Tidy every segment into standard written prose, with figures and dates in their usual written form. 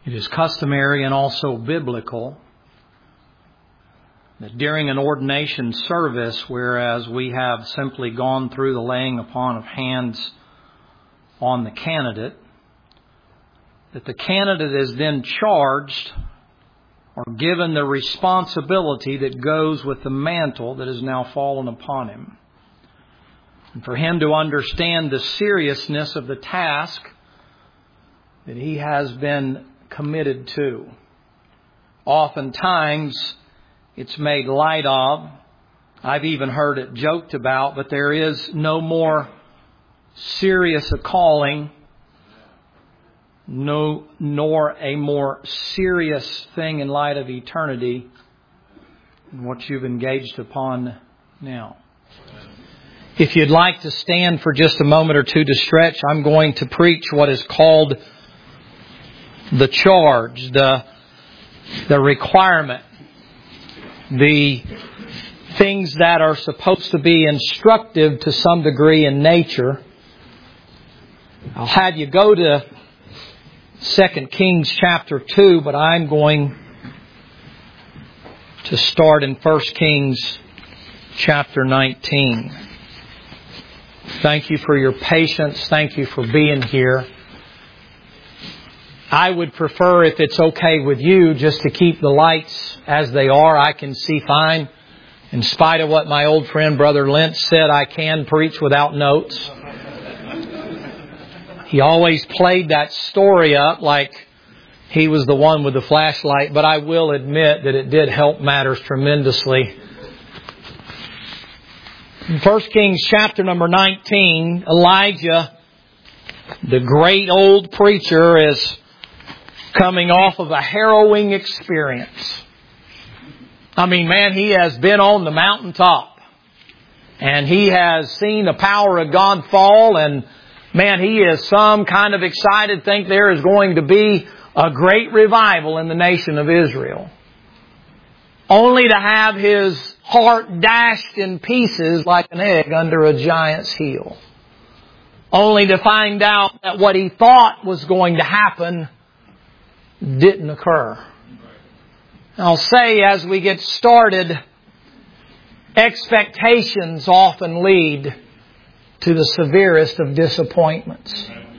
It is customary and also biblical that during an ordination service, whereas we have simply gone through the laying upon of hands on the candidate, that the candidate is then charged or given the responsibility that goes with the mantle that has now fallen upon him. And for him to understand the seriousness of the task that he has been committed to. Oftentimes, it's made light of. I've even heard it joked about, but there is no more serious a calling, nor a more serious thing in light of eternity than what you've engaged upon now. If you'd like to stand for just a moment or two to stretch, I'm going to preach what is called the charge, the requirement, the things that are supposed to be instructive to some degree in nature. I'll have you go to 2 Kings chapter 2, but I'm going to start in 1 Kings chapter 19. Thank you for your patience. Thank you for being here. I would prefer, if it's okay with you, just to keep the lights as they are. I can see fine. In spite of what my old friend Brother Lynch said, I can preach without notes. He always played that story up like he was the one with the flashlight, but I will admit that it did help matters tremendously. In 1 Kings chapter number 19, Elijah, the great old preacher, is coming off of a harrowing experience. I mean, man, he has been on the mountaintop. And he has seen the power of God fall. And man, he is some kind of excited, think there is going to be a great revival in the nation of Israel. Only to have his heart dashed in pieces like an egg under a giant's heel. Only to find out that what he thought was going to happen didn't occur. I'll say as we get started, expectations often lead to the severest of disappointments.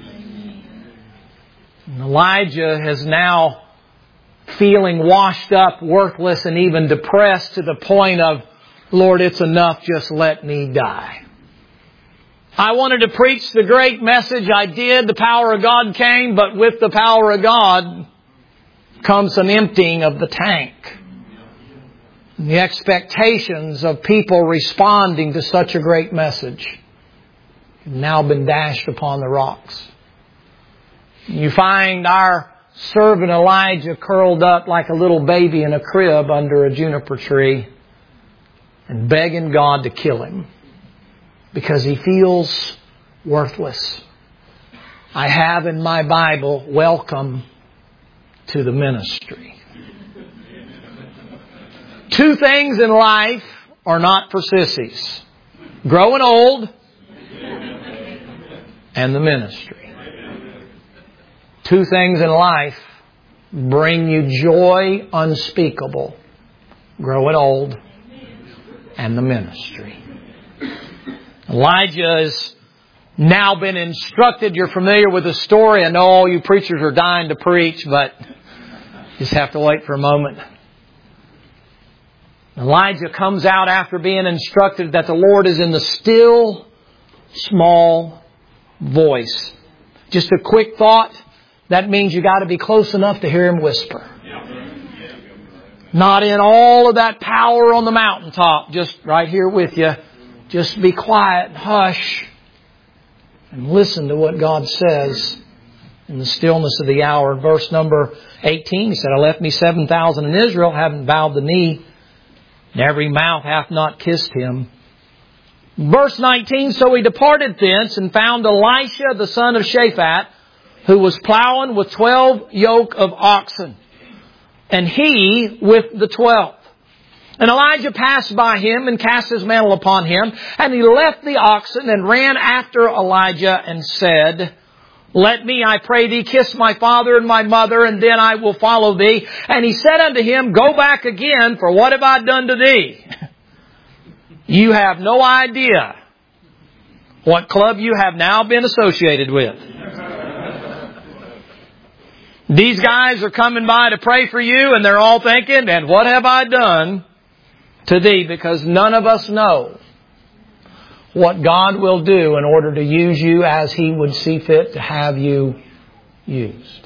And Elijah is now feeling washed up, worthless, and even depressed to the point of, Lord, it's enough, just let me die. I wanted to preach the great message. I did. The power of God came, but with the power of God comes an emptying of the tank. And the expectations of people responding to such a great message have now been dashed upon the rocks. You find our servant Elijah curled up like a little baby in a crib under a juniper tree and begging God to kill him because he feels worthless. I have in my Bible, welcome to the ministry. Two things in life are not for sissies. Growing old and the ministry. Two things in life bring you joy unspeakable. Growing old and the ministry. Elijah has now been instructed. You're familiar with the story. I know all you preachers are dying to preach, but just have to wait for a moment. Elijah comes out after being instructed that the Lord is in the still, small voice. Just a quick thought. That means you got to be close enough to hear Him whisper. Not in all of that power on the mountaintop. Just right here with you. Just be quiet, hush, and listen to what God says in the stillness of the hour. Verse number 18, He said, I left me 7,000 in Israel, haven't bowed the knee, and every mouth hath not kissed Him. Verse 19, so he departed thence and found Elisha the son of Shaphat, who was plowing with 12 yoke of oxen, and he with the 12. And Elijah passed by him and cast his mantle upon him, and he left the oxen and ran after Elijah and said, Let me, I pray thee, kiss my father and my mother, and then I will follow thee. And he said unto him, Go back again, for what have I done to thee? You have no idea what club you have now been associated with. These guys are coming by to pray for you, and they're all thinking, and what have I done to thee? Because none of us know what God will do in order to use you as He would see fit to have you used.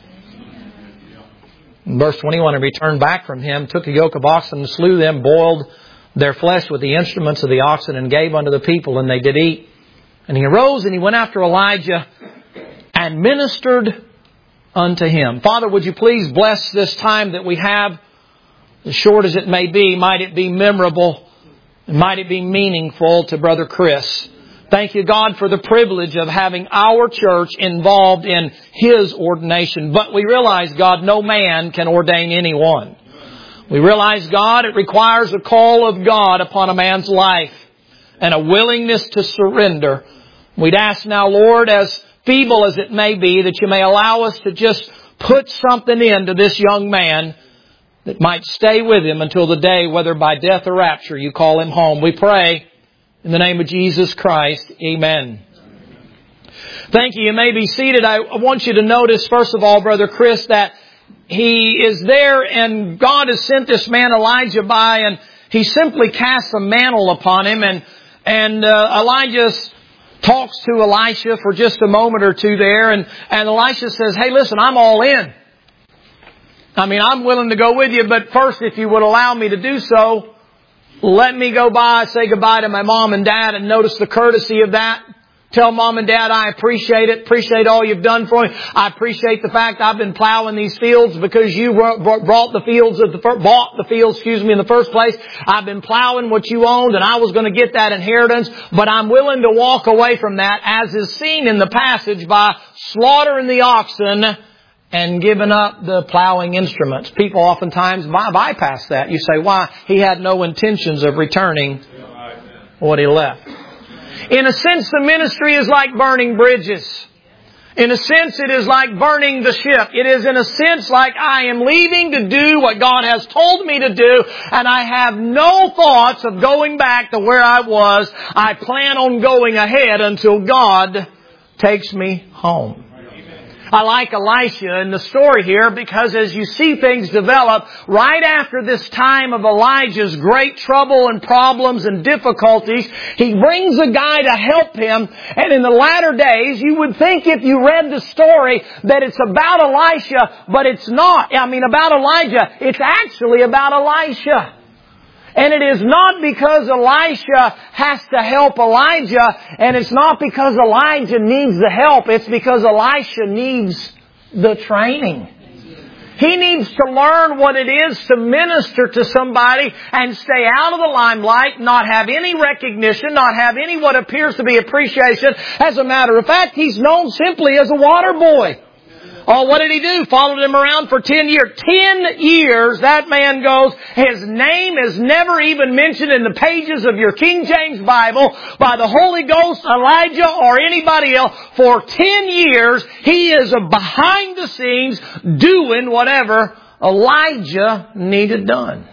In verse 21, and returned back from him, took a yoke of oxen and slew them, boiled their flesh with the instruments of the oxen, and gave unto the people, and they did eat. And he arose and he went after Elijah and ministered unto him. Father, would you please bless this time that we have, as short as it may be. Might it be memorable, and might it be meaningful to Brother Chris. Thank you, God, for the privilege of having our church involved in his ordination. But we realize, God, no man can ordain anyone. We realize, God, it requires a call of God upon a man's life and a willingness to surrender. We'd ask now, Lord, as feeble as it may be, that you may allow us to just put something into this young man that might stay with him until the day, whether by death or rapture, you call him home. We pray in the name of Jesus Christ. Amen. Thank you. You may be seated. I want you to notice, first of all, Brother Chris, that he is there and God has sent this man Elijah by, and he simply casts a mantle upon him, and Elijah talks to Elisha for just a moment or two there, and Elisha says, Hey, listen, I'm all in. I mean, I'm willing to go with you, but first, if you would allow me to do so, let me go by, say goodbye to my mom and dad, and notice the courtesy of that. Tell Mom and Dad I appreciate it. Appreciate all you've done for me. I appreciate the fact I've been plowing these fields because you bought the fields in the first place. I've been plowing what you owned, and I was going to get that inheritance, but I'm willing to walk away from that, as is seen in the passage, by slaughtering the oxen and giving up the plowing instruments. People oftentimes bypass that. You say, why? He had no intentions of returning what he left. In a sense, the ministry is like burning bridges. In a sense, it is like burning the ship. It is in a sense like I am leaving to do what God has told me to do, and I have no thoughts of going back to where I was. I plan on going ahead until God takes me home. I like Elisha in the story here because as you see things develop, right after this time of Elijah's great trouble and problems and difficulties, he brings a guy to help him. And in the latter days, you would think if you read the story that it's about Elisha, but it's not. About Elijah. It's actually about Elisha. And it is not because Elisha has to help Elijah, and it's not because Elijah needs the help. It's because Elisha needs the training. He needs to learn what it is to minister to somebody and stay out of the limelight, not have any recognition, not have any what appears to be appreciation. As a matter of fact, he's known simply as a water boy. Oh, what did he do? Followed him around for 10 years. 10 years, that man goes. His name is never even mentioned in the pages of your King James Bible by the Holy Ghost, Elijah, or anybody else. For 10 years, he is behind the scenes doing whatever Elijah needed done.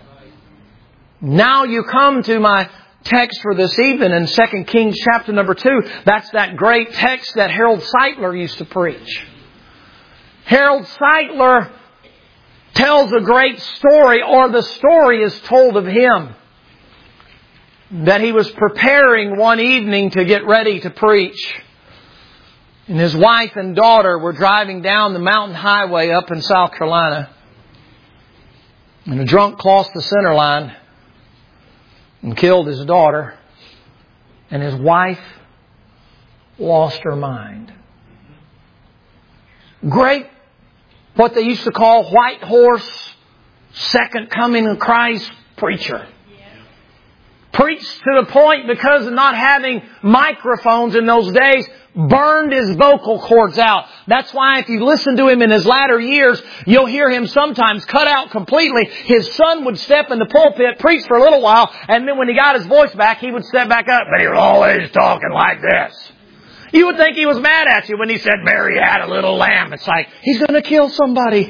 Now you come to my text for this evening in 2 Kings chapter number 2. That's that great text that Harold Sightler used to preach. Harold Sightler tells a great story, or the story is told of him, that he was preparing one evening to get ready to preach. And his wife and daughter were driving down the mountain highway up in South Carolina. And a drunk crossed the center line and killed his daughter. And his wife lost her mind. Great, what they used to call white horse, second coming of Christ preacher. Preached to the point, because of not having microphones in those days, burned his vocal cords out. That's why if you listen to him in his latter years, you'll hear him sometimes cut out completely. His son would step in the pulpit, preach for a little while, and then when he got his voice back, he would step back up, but he was always talking like this. You would think he was mad at you when he said Mary had a little lamb. It's like, he's going to kill somebody.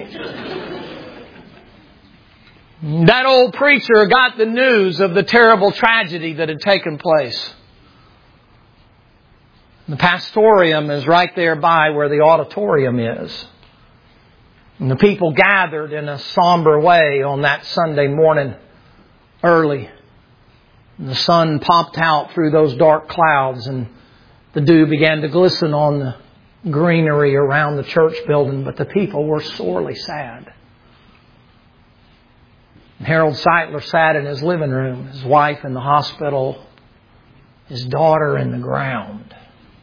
That old preacher got the news of the terrible tragedy that had taken place. The pastorium is right there by where the auditorium is. And the people gathered in a somber way on that Sunday morning early. And the sun popped out through those dark clouds and the dew began to glisten on the greenery around the church building. But the people were sorely sad. And Harold Seitler sat in his living room, his wife in the hospital, his daughter in the ground.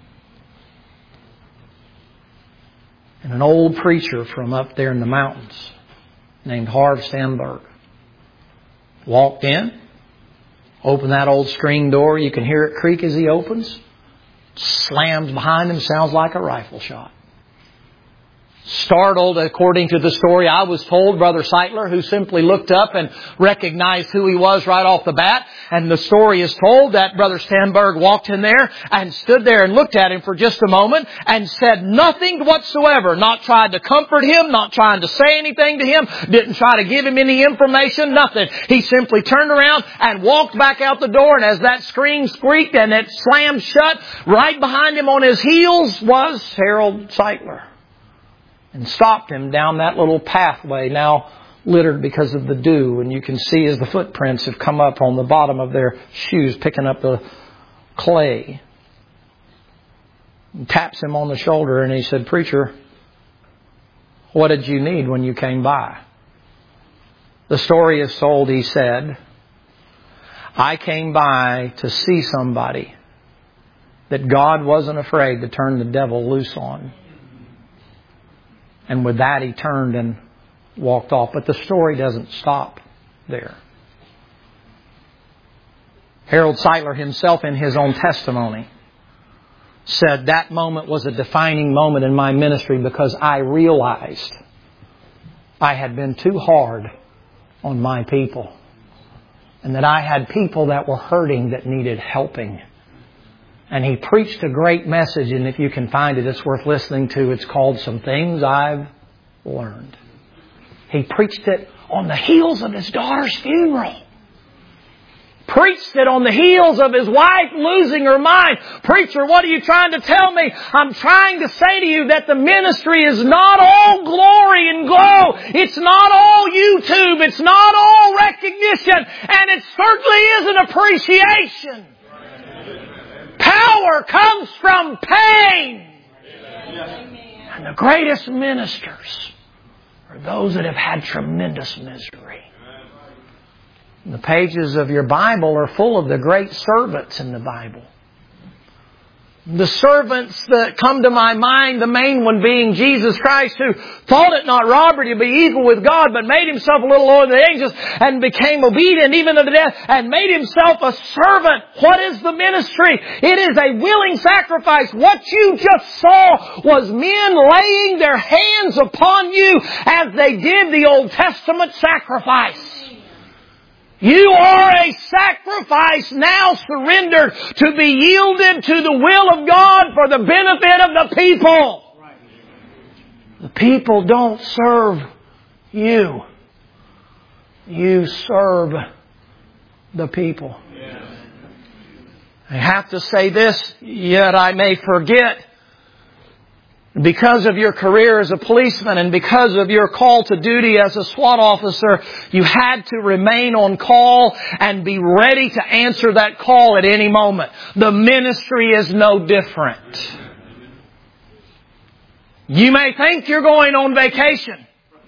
And an old preacher from up there in the mountains named Harv Stenberg walked in, opened that old screen door. You can hear it creak as he opens. Slams behind him, sounds like a rifle shot. Startled, according to the story I was told, Brother Seitler, who simply looked up and recognized who he was right off the bat. And the story is told that Brother Stenberg walked in there and stood there and looked at him for just a moment and said nothing whatsoever. Not tried to comfort him, not trying to say anything to him, didn't try to give him any information, nothing. He simply turned around and walked back out the door, and as that screen squeaked and it slammed shut, right behind him on his heels was Harold Seitler. And stopped him down that little pathway, now littered because of the dew. And you can see as the footprints have come up on the bottom of their shoes, picking up the clay. And taps him on the shoulder and he said, "Preacher, what did you need when you came by?" The story is told, he said, "I came by to see somebody that God wasn't afraid to turn the devil loose on." And with that, he turned and walked off. But the story doesn't stop there. Harold Seitler himself, in his own testimony, said that moment was a defining moment in my ministry because I realized I had been too hard on my people. And that I had people that were hurting that needed helping. And he preached a great message, and if you can find it, it's worth listening to. It's called Some Things I've Learned. He preached it on the heels of his daughter's funeral. Preached it on the heels of his wife losing her mind. "Preacher, what are you trying to tell me?" "I'm trying to say to you that the ministry is not all glory and glow. It's not all YouTube. It's not all recognition. And it certainly isn't appreciation. Power comes from pain. And the greatest ministers are those that have had tremendous misery." And the pages of your Bible are full of the great servants in the Bible. The servants that come to my mind, the main one being Jesus Christ, who thought it not robbery to be equal with God, but made himself a little lower than the angels and became obedient even unto death and made himself a servant. What is the ministry? It is a willing sacrifice. What you just saw was men laying their hands upon you as they did the Old Testament sacrifice. You are a sacrifice now surrendered to be yielded to the will of God for the benefit of the people. The people don't serve you. You serve the people. I have to say this, yet I may forget. Because of your career as a policeman and because of your call to duty as a SWAT officer, you had to remain on call and be ready to answer that call at any moment. The ministry is no different. You may think you're going on vacation.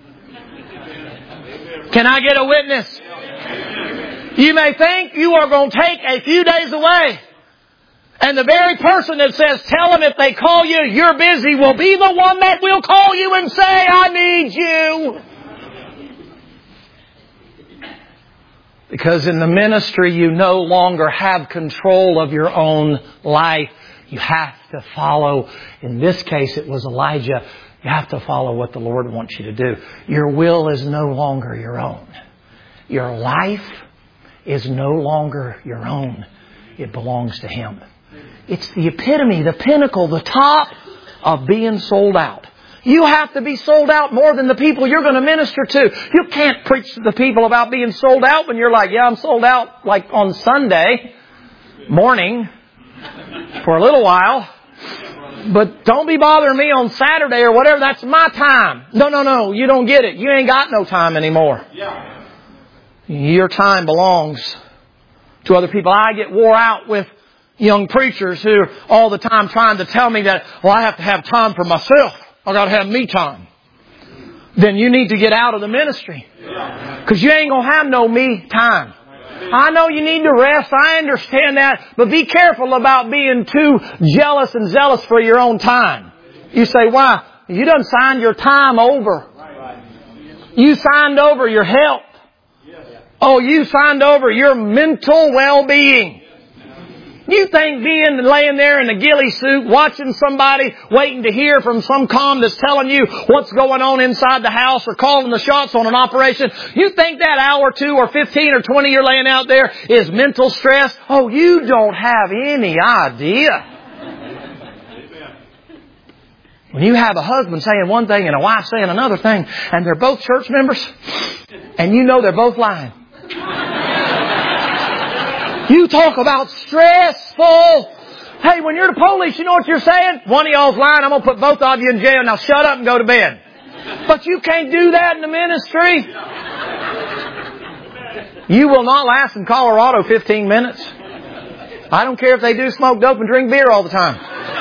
Can I get a witness? You may think you are going to take a few days away. And the very person that says, "Tell them if they call you, you're busy," will be the one that will call you and say, "I need you." Because in the ministry, you no longer have control of your own life. You have to follow. In this case, it was Elijah. You have to follow what the Lord wants you to do. Your will is no longer your own. Your life is no longer your own. It belongs to Him. It's the epitome, the pinnacle, the top of being sold out. You have to be sold out more than the people you're going to minister to. You can't preach to the people about being sold out when you're like, yeah, I'm sold out like on Sunday morning for a little while. But don't be bothering me on Saturday or whatever. That's my time. No. You don't get it. You ain't got no time anymore. Your time belongs to other people. I get wore out with young preachers who are all the time trying to tell me that, well, I have to have time for myself. I got to have me time. Then you need to get out of the ministry. Because you ain't going to have no me time. I know you need to rest. I understand that. But be careful about being too jealous and zealous for your own time. You say, why? You done signed your time over. You signed over your health. Oh, you signed over your mental well-being. You think laying there in a ghillie suit, watching somebody, waiting to hear from some comm that's telling you what's going on inside the house or calling the shots on an operation, you think that hour, 2 or 15 or 20 you're laying out there is mental stress? Oh, you don't have any idea. When you have a husband saying one thing and a wife saying another thing, and they're both church members, and you know they're both lying. You talk about stressful. Hey, when you're the police, you know what you're saying? One of y'all's lying. I'm going to put both of you in jail. Now shut up and go to bed. But you can't do that in the ministry. You will not last in Colorado 15 minutes. I don't care if they do smoke dope and drink beer all the time.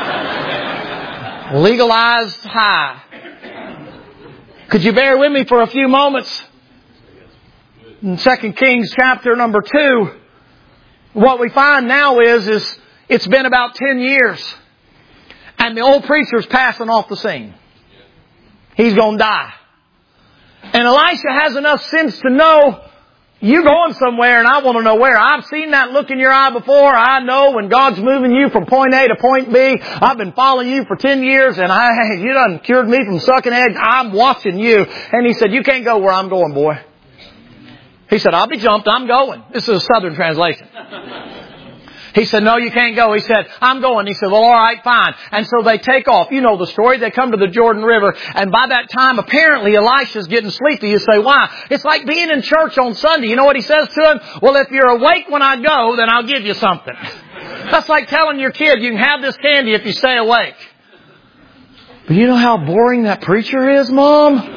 Legalized high. Could you bear with me for a few moments? In 2 Kings chapter number 2, what we find now is it's been about 10 years. And the old preacher's passing off the scene. He's going to die. And Elisha has enough sense to know you're going somewhere and I want to know where. I've seen that look in your eye before. I know when God's moving you from point A to point B. I've been following you for 10 years and you done cured me from sucking eggs. I'm watching you. And he said, you can't go where I'm going, boy. He said, I'll be jumped. I'm going. This is a Southern translation. He said, no, you can't go. He said, I'm going. He said, well, all right, fine. And so they take off. You know the story. They come to the Jordan River. And by that time, apparently, Elisha's getting sleepy. You say, why? It's like being in church on Sunday. You know what he says to him? Well, if you're awake when I go, then I'll give you something. That's like telling your kid, you can have this candy if you stay awake. But you know how boring that preacher is, Mom?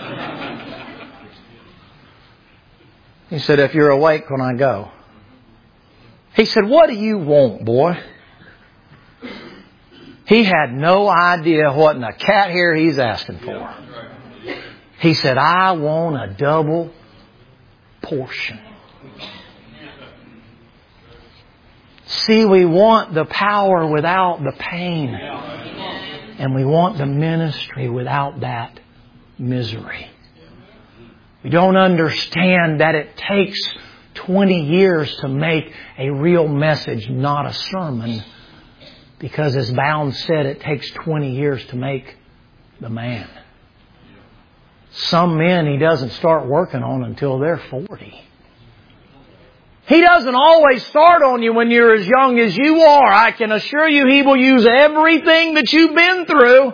He said, if you're awake when I go. He said, what do you want, boy? He had no idea what in the cat hair he's asking for. He said, I want a double portion. See, we want the power without the pain. And we want the ministry without that misery. We don't understand that it takes 20 years to make a real message, not a sermon. Because as Bound said, it takes 20 years to make the man. Some men he doesn't start working on until they're 40. He doesn't always start on you when you're as young as you are. I can assure you He will use everything that you've been through.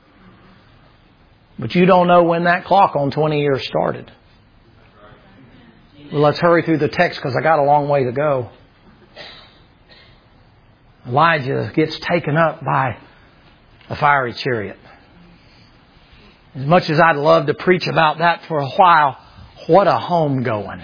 But you don't know when that clock on 20 years started. Well, let's hurry through the text because I got a long way to go. Elijah gets taken up by a fiery chariot. As much as I'd love to preach about that for a while, what a homegoing.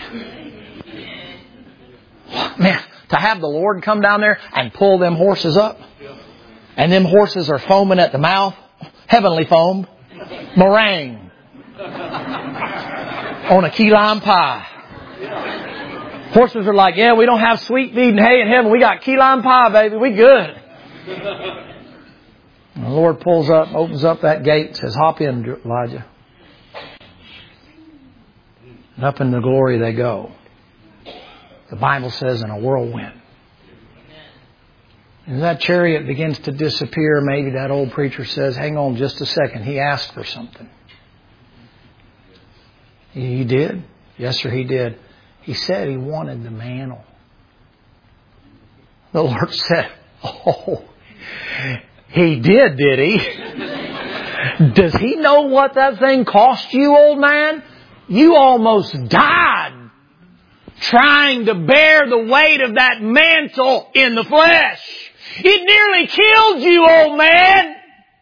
Man, to have the Lord come down there and pull them horses up. And them horses are foaming at the mouth. Heavenly foam. Meringue. On a key lime pie. Horses are like, yeah, we don't have sweet feed and hay in heaven. We got key lime pie, baby. We good. And the Lord pulls up, opens up that gate and says, hop in, Elijah. And up in the glory they go. The Bible says in a whirlwind. As that chariot begins to disappear, maybe that old preacher says, hang on just a second. He asked for something. He did? Yes, sir, he did. He said he wanted the mantle. The Lord said, oh, He did he? Does he know what that thing cost you, old man? You almost died trying to bear the weight of that mantle in the flesh. It nearly killed you, old man.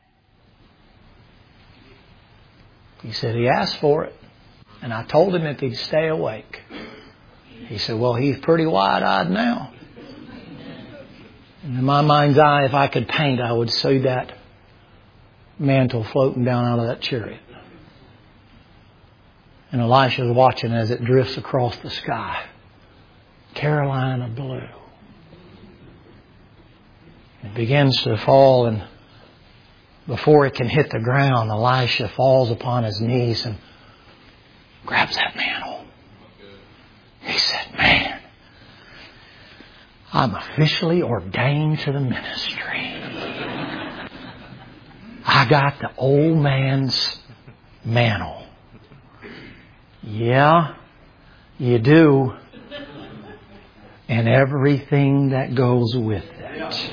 He said he asked for it. And I told him if he'd stay awake. He said, well, he's pretty wide-eyed now. And in my mind's eye, if I could paint, I would see that mantle floating down out of that chariot. And Elisha's watching as it drifts across the sky. Carolina blue. It begins to fall, and before it can hit the ground, Elisha falls upon his knees and grabs that mantle. He said, man, I'm officially ordained to the ministry. I got the old man's mantle. Yeah, you do. And everything that goes with it.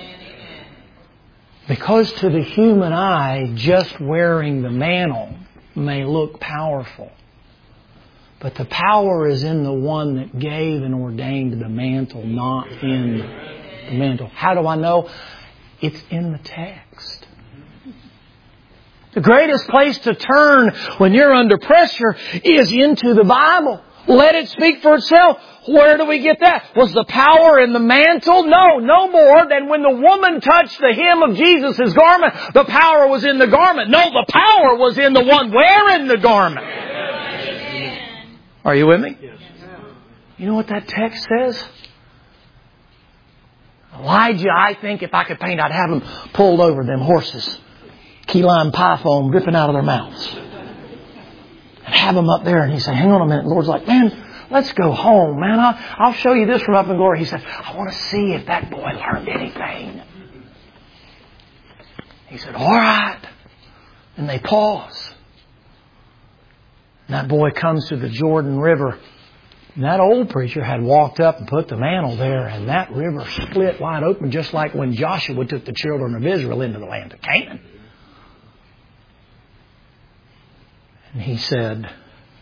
Because to the human eye, just wearing the mantle may look powerful. But the power is in the one that gave and ordained the mantle, not in the mantle. How do I know? It's in the text. The greatest place to turn when you're under pressure is into the Bible. Let it speak for itself. Where do we get that? Was the power in the mantle? No more than when the woman touched the hem of Jesus' garment, the power was in the garment. No, the power was in the one wearing the garment. Are you with me? You know what that text says? Elijah, I think if I could paint, I'd have them pulled over, them horses. Key lime pie foam dripping out of their mouths. And have them up there. And he said, hang on a minute. The Lord's like, man, let's go home, man. I'll show you this from up in glory. He said, I want to see if that boy learned anything. He said, all right. And they pause. And that boy comes to the Jordan River. And that old preacher had walked up and put the mantle there. And that river split wide open, just like when Joshua took the children of Israel into the land of Canaan. And he said,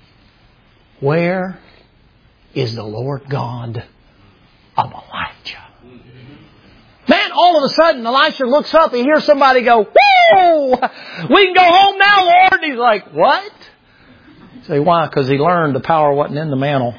where is the Lord God of Elijah? Man, all of a sudden, Elisha looks up, he hears somebody go, whoa! We can go home now, Lord! And he's like, what? Say, why? Because he learned the power wasn't in the mantle.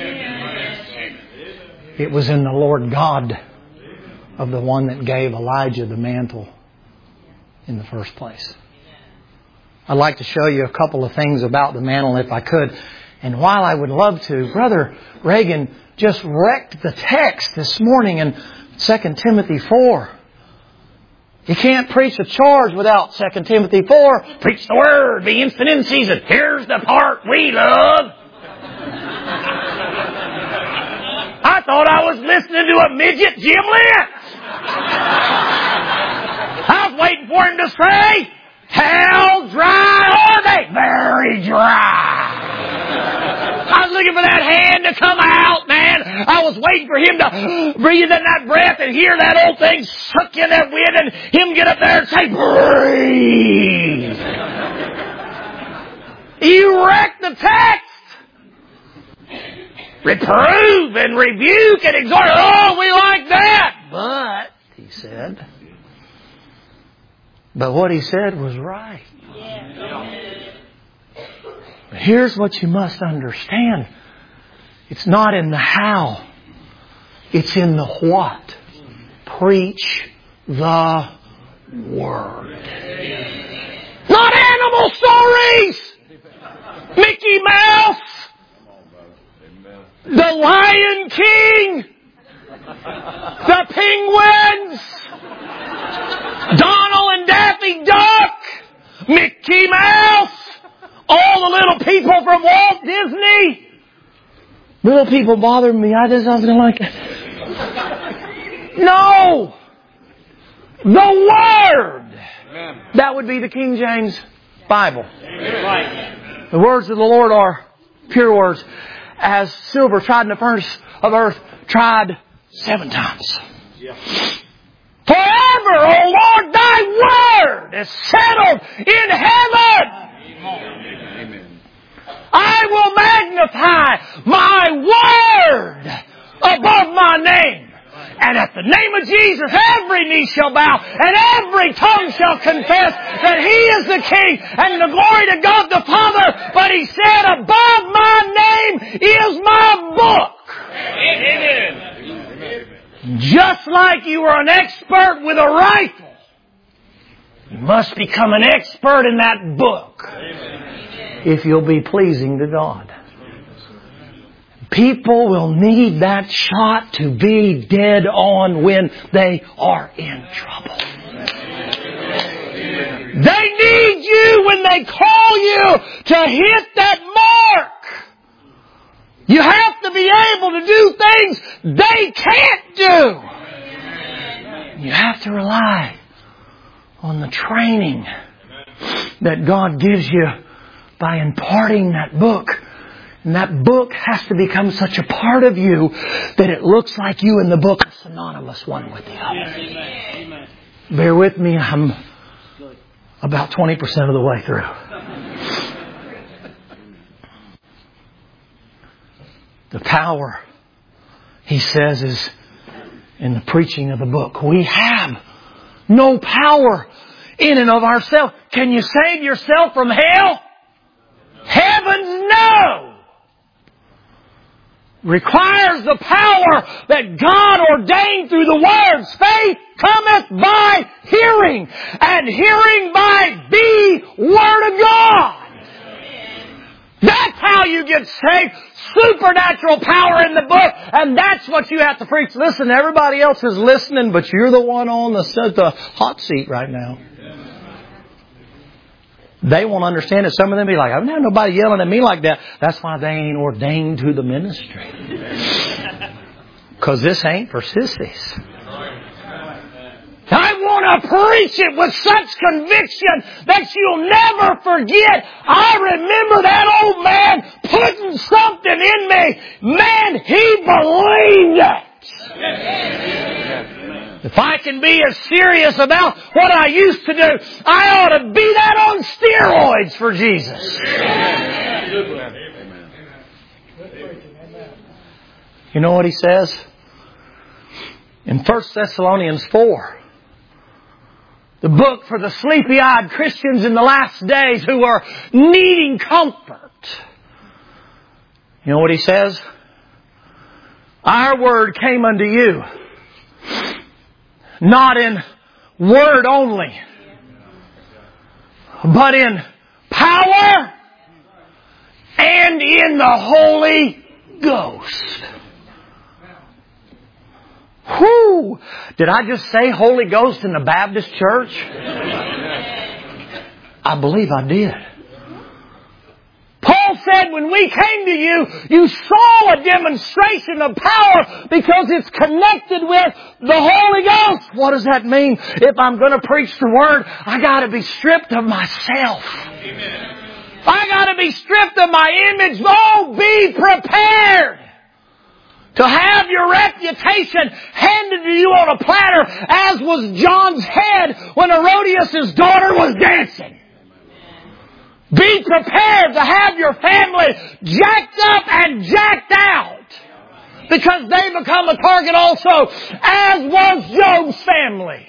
It was in the Lord God of the one that gave Elijah the mantle in the first place. I'd like to show you a couple of things about the mantle if I could. And while I would love to, Brother Reagan just wrecked the text this morning in 2 Timothy 4. You can't preach a charge without 2 Timothy 4. Preach the word, be instant in season. Here's the part we love. I thought I was listening to a midget Jim Lentz. I was waiting for him to say, how dry are they? Very dry. I was looking for that hand to come out, man. I was waiting for him to breathe in that breath and hear that old thing suck in that wind and him get up there and say, breathe. You wrecked the text. Reprove and rebuke and exhort. Oh, we like that. But, he said, but what he said was right. Here's what you must understand. It's not in the how. It's in the what. Preach the Word. Not animal stories! Mickey Mouse! The Lion King! The Penguins! Donald and Daffy Duck! Mickey Mouse! All the little people from Walt Disney! Little people bother me. I just something like that. No! The Word! Amen. That would be the King James Bible. Amen. The words of the Lord are pure words. As silver tried in the furnace of earth, tried 7 times. Yeah. Forever O Lord, thy word is settled in heaven. Amen. I will magnify my word above my name. And at the name of Jesus, every knee shall bow and every tongue shall confess that He is the King and the glory to God the Father. But He said, above my name is my book. Amen. Just like you are an expert with a rifle, you must become an expert in that book if you'll be pleasing to God. People will need that shot to be dead on when they are in trouble. They need you when they call you to hit that mark. You have to be able to do things they can't do. You have to rely on the training that God gives you by imparting that book. And that book has to become such a part of you that it looks like you and the book are synonymous one with the other. Amen. Bear with me, I'm about 20% of the way through. The power, he says, is in the preaching of the book. We have no power in and of ourselves. Can you save yourself from hell? Heavens, no! Requires the power that God ordained through the words. Faith cometh by hearing, and hearing by the Word of God. That's how you get saved. Supernatural power in the book, and that's what you have to preach. Listen, everybody else is listening, but you're the one on the hot seat right now. They won't understand it. Some of them be like, I've never had nobody yelling at me like that. That's why they ain't ordained to the ministry. Because this ain't for sissies. I want to preach it with such conviction that you'll never forget. I remember that old man putting something in me. Man, he believed it. If I can be as serious about what I used to do, I ought to be that on steroids for Jesus. You know what he says? In 1 Thessalonians 4, the book for the sleepy-eyed Christians in the last days who are needing comfort. You know what he says? Our word came unto you, not in word only, but in power and in the Holy Ghost. Whew! Did I just say Holy Ghost in the Baptist church? I believe I did. Paul said when we came to you, you saw a demonstration of power because it's connected with the Holy Ghost. What does that mean? If I'm going to preach the Word, I got to be stripped of myself. Amen. I got to be stripped of my image. Oh, be prepared to have your reputation handed to you on a platter, as was John's head when Herodias' daughter was dancing. Be prepared to have your family jacked up and jacked out, because they become a target also, as was Job's family.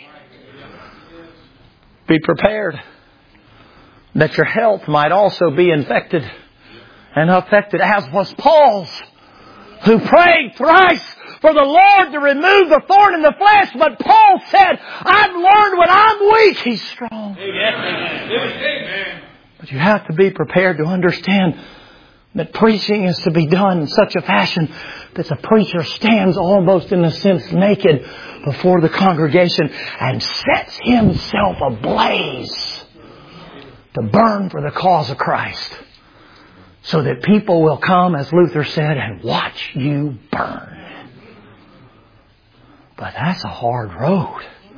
Be prepared that your health might also be infected and affected, as was Paul's, who prayed thrice for the Lord to remove the thorn in the flesh. But Paul said, I've learned when I'm weak, He's strong. Amen. But you have to be prepared to understand that preaching is to be done in such a fashion that the preacher stands almost in a sense naked before the congregation and sets himself ablaze to burn for the cause of Christ, so that people will come, as Luther said, and watch you burn. But that's a hard road.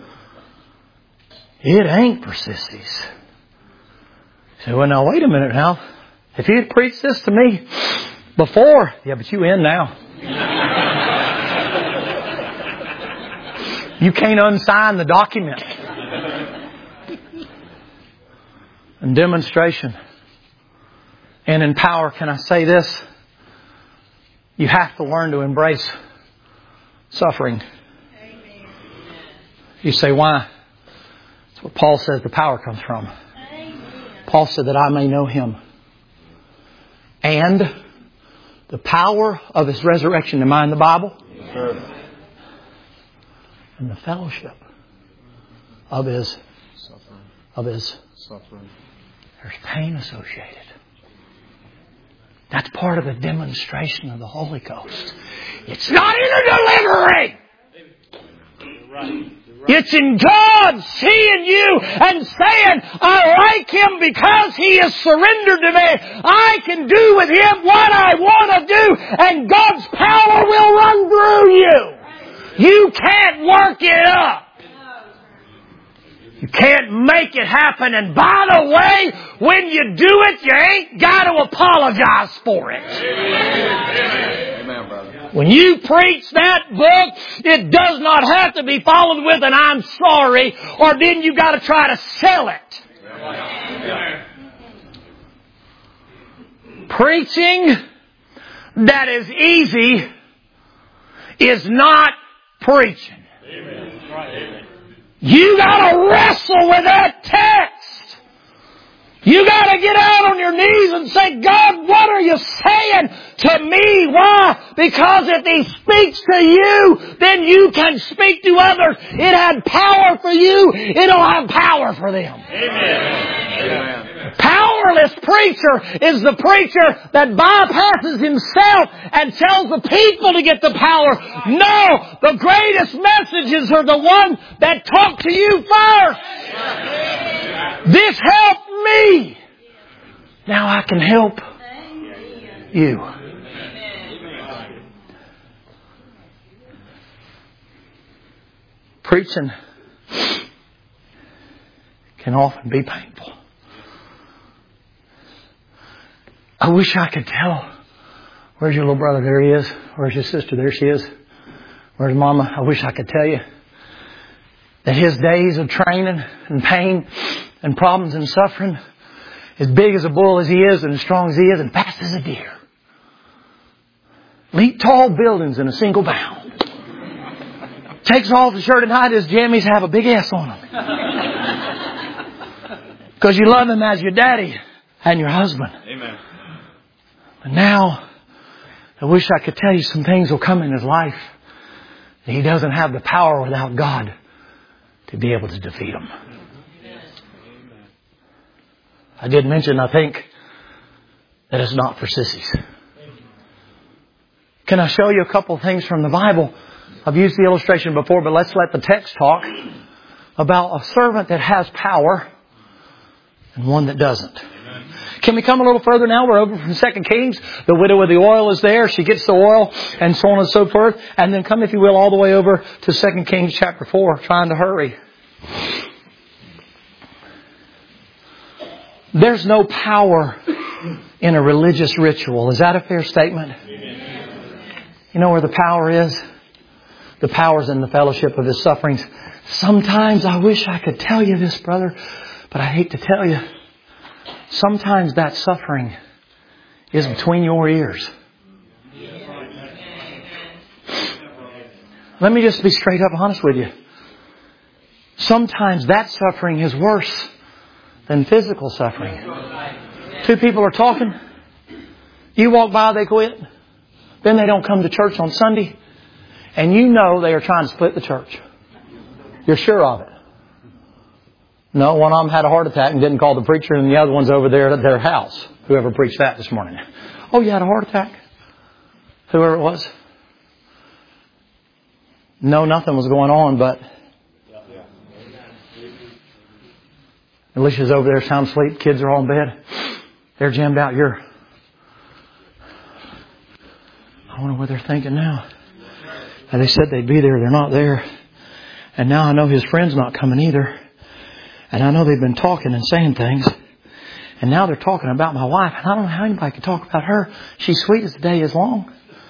It ain't for sissies. You say, well, now, wait a minute now. If you had preached this to me before, yeah, but you in now. You can't unsign the document. In demonstration and in power, can I say this? You have to learn to embrace suffering. Amen. You say, why? That's what Paul says the power comes from. Amen. Paul said that I may know Him. And the power of His resurrection. Am I in the Bible? Sure. And the fellowship of His Suffering. There's pain associated. That's part of the demonstration of the Holy Ghost. It's not in a delivery. It's in God seeing you and saying, I like Him because He is surrendered to me. I can do with Him what I want to do, and God's power will run through you. You can't work it up. You can't make it happen. And by the way, when you do it, you ain't got to apologize for it. Amen, brother. When you preach that book, it does not have to be followed with an I'm sorry, or then you got to try to sell it. Preaching that is easy is not preaching. You got to wrestle with that text. You got to get out on your knees and say, God, what are you saying to me? Why? Because if He speaks to you, then you can speak to others. It had power for you. It'll have power for them. Amen. Powerless preacher is the preacher that bypasses himself and tells the people to get the power. No, the greatest messages are the ones that talk to you first. This helped me. Now I can help you. Preaching can often be painful. I wish I could tell. Where's your little brother? There he is. Where's your sister? There she is. Where's Mama? I wish I could tell you that his days of training and pain and problems and suffering, as big as a bull as he is and as strong as he is and fast as a deer, leap tall buildings in a single bound. Takes off his shirt and hide his jammies, have a big S on them. Because you love him as your daddy and your husband. Amen. But now, I wish I could tell you some things will come in his life. He doesn't have the power without God to be able to defeat them. I did mention, I think, that it's not for sissies. Can I show you a couple of things from the Bible? I've used the illustration before, but let's let the text talk about a servant that has power and one that doesn't. Can we come a little further now? We're over from 2 Kings. The widow with the oil is there. She gets the oil and so on and so forth. And then come, if you will, all the way over to 2 Kings chapter 4, trying to hurry. There's no power in a religious ritual. Is that a fair statement? You know where the power is? The power's in the fellowship of His sufferings. Sometimes I wish I could tell you this, brother, but I hate to tell you. Sometimes that suffering is between your ears. Let me just be straight up honest with you. Sometimes that suffering is worse than physical suffering. Two people are talking. You walk by, they quit. Then they don't come to church on Sunday. And you know they are trying to split the church. You're sure of it. No, one of them had a heart attack and didn't call the preacher, and the other one's over there at their house. Whoever preached that this morning. Oh, you had a heart attack? Whoever it was. No, nothing was going on, but Alicia's over there sound asleep. Kids are all in bed. They're jammed out. I wonder what they're thinking now. And they said they'd be there. They're not there. And now I know his friend's not coming either. And I know they've been talking and saying things. And now they're talking about my wife. And I don't know how anybody could talk about her. She's sweet as the day is long.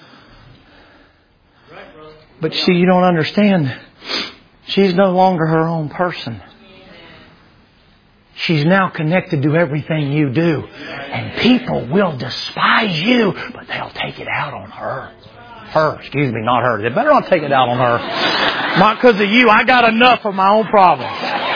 But see, you don't understand. She's no longer her own person. She's now connected to everything you do. And people will despise you, but they'll take it out on her. Not her. They better not take it out on her. Not because of you. I got enough of my own problems.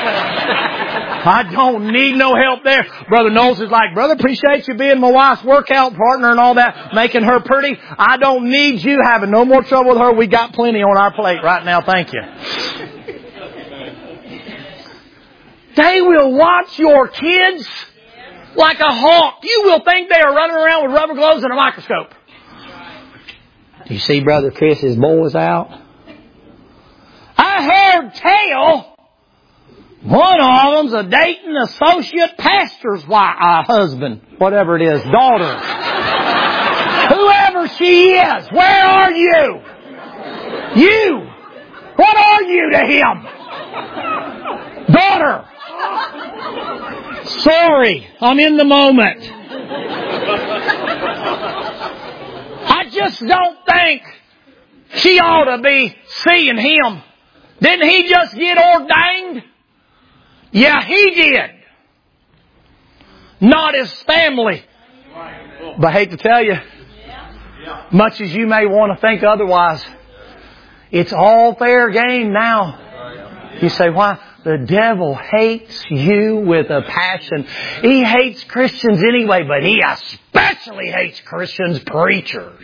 I don't need no help there. Brother Knowles is like, brother, appreciate you being my wife's workout partner and all that, making her pretty. I don't need you having no more trouble with her. We got plenty on our plate right now. Thank you. They will watch your kids like a hawk. You will think they are running around with rubber gloves and a microscope. Do you see Brother Chris's boys out? I heard tell one of them's a dating associate pastor's wife, husband, whatever it is, daughter. Whoever she is, where are you? You! What are you to him? Daughter! Sorry, I'm in the moment. I just don't think she ought to be seeing him. Didn't he just get ordained? Yeah, he did. Not his family. But I hate to tell you, much as you may want to think otherwise, it's all fair game now. You say, why? The devil hates you with a passion. He hates Christians anyway, but he especially hates Christians preachers.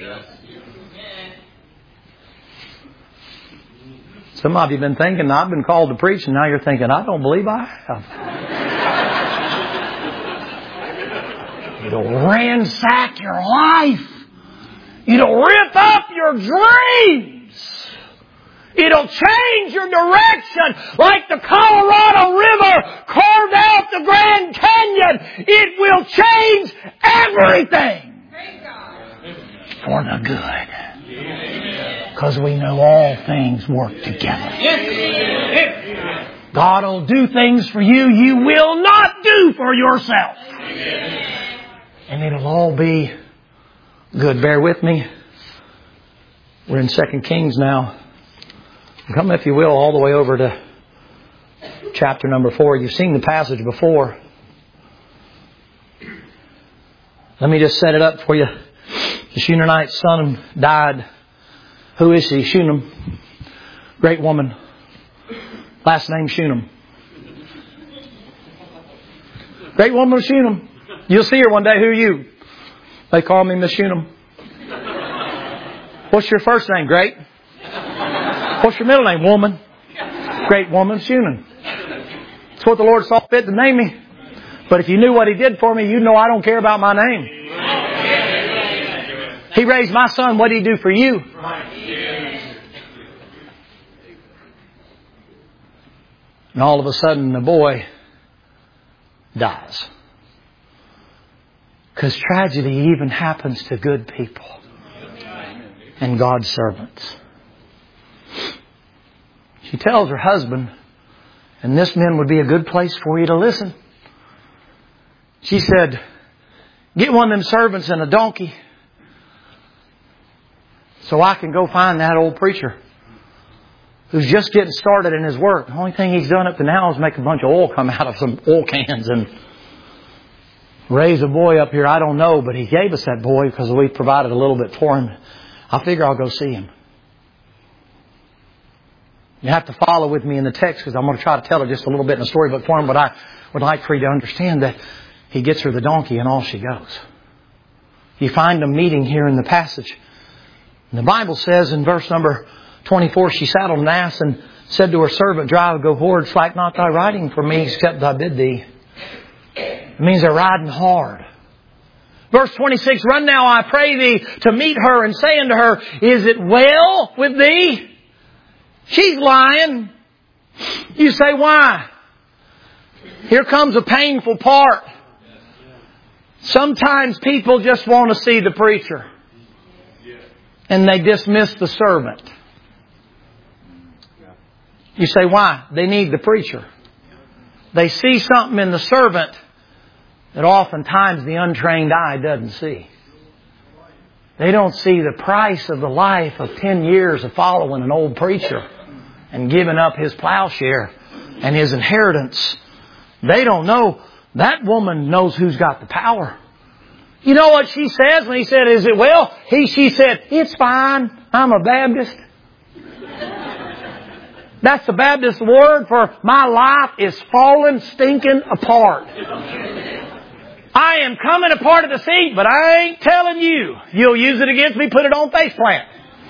Some of you have been thinking, I've been called to preach, and now you're thinking, I don't believe I have. It'll ransack your life. It'll rip up your dreams. It'll change your direction like the Colorado River carved out the Grand Canyon. It will change everything for the good. Because we know all things work together. God will do things for you you will not do for yourself. And it'll all be good. Bear with me. We're in 2 Kings now. Come, if you will, all the way over to chapter number 4. You've seen the passage before. Let me just set it up for you. The Shunammite's son died. Who is she? Shunem. Great woman. Last name Shunem. Great woman Shunem. You'll see her one day. Who are you? They call me Miss Shunem. What's your first name? Great. What's your middle name? Woman. Great woman Shunem. That's what the Lord saw fit to name me. But if you knew what He did for me, you'd know I don't care about my name. He raised my son. What did He do for you? And all of a sudden the boy dies. Because tragedy even happens to good people and God's servants. She tells her husband, and this, men, would be a good place for you to listen. She said, get one of them servants and a donkey so I can go find that old preacher who's just getting started in his work. The only thing he's done up to now is make a bunch of oil come out of some oil cans and raise a boy up here. I don't know, but he gave us that boy because we provided a little bit for him. I figure I'll go see him. You have to follow with me in the text because I'm going to try to tell her just a little bit in the storybook form, but I would like for you to understand that he gets her the donkey and off she goes. You find them meeting here in the passage. And the Bible says in verse number 24, she saddled an ass and said to her servant, drive, go forward, slack not thy riding for me, except I bid thee. It means they're riding hard. Verse 26, run now, I pray thee, to meet her, and say unto her, is it well with thee? She's lying. You say, why? Here comes a painful part. Sometimes people just want to see the preacher. And they dismiss the servant. You say, why? They need the preacher. They see something in the servant that oftentimes the untrained eye doesn't see. They don't see the price of the life of 10 years of following an old preacher and giving up his plowshare and his inheritance. They don't know. That woman knows who's got the power. You know what she says when he said, is it well? She said, it's fine. I'm a Baptist. That's the Baptist word for my life is falling, stinking apart. I am coming apart at the seat, but I ain't telling you. You'll use it against me, put it on faceplant.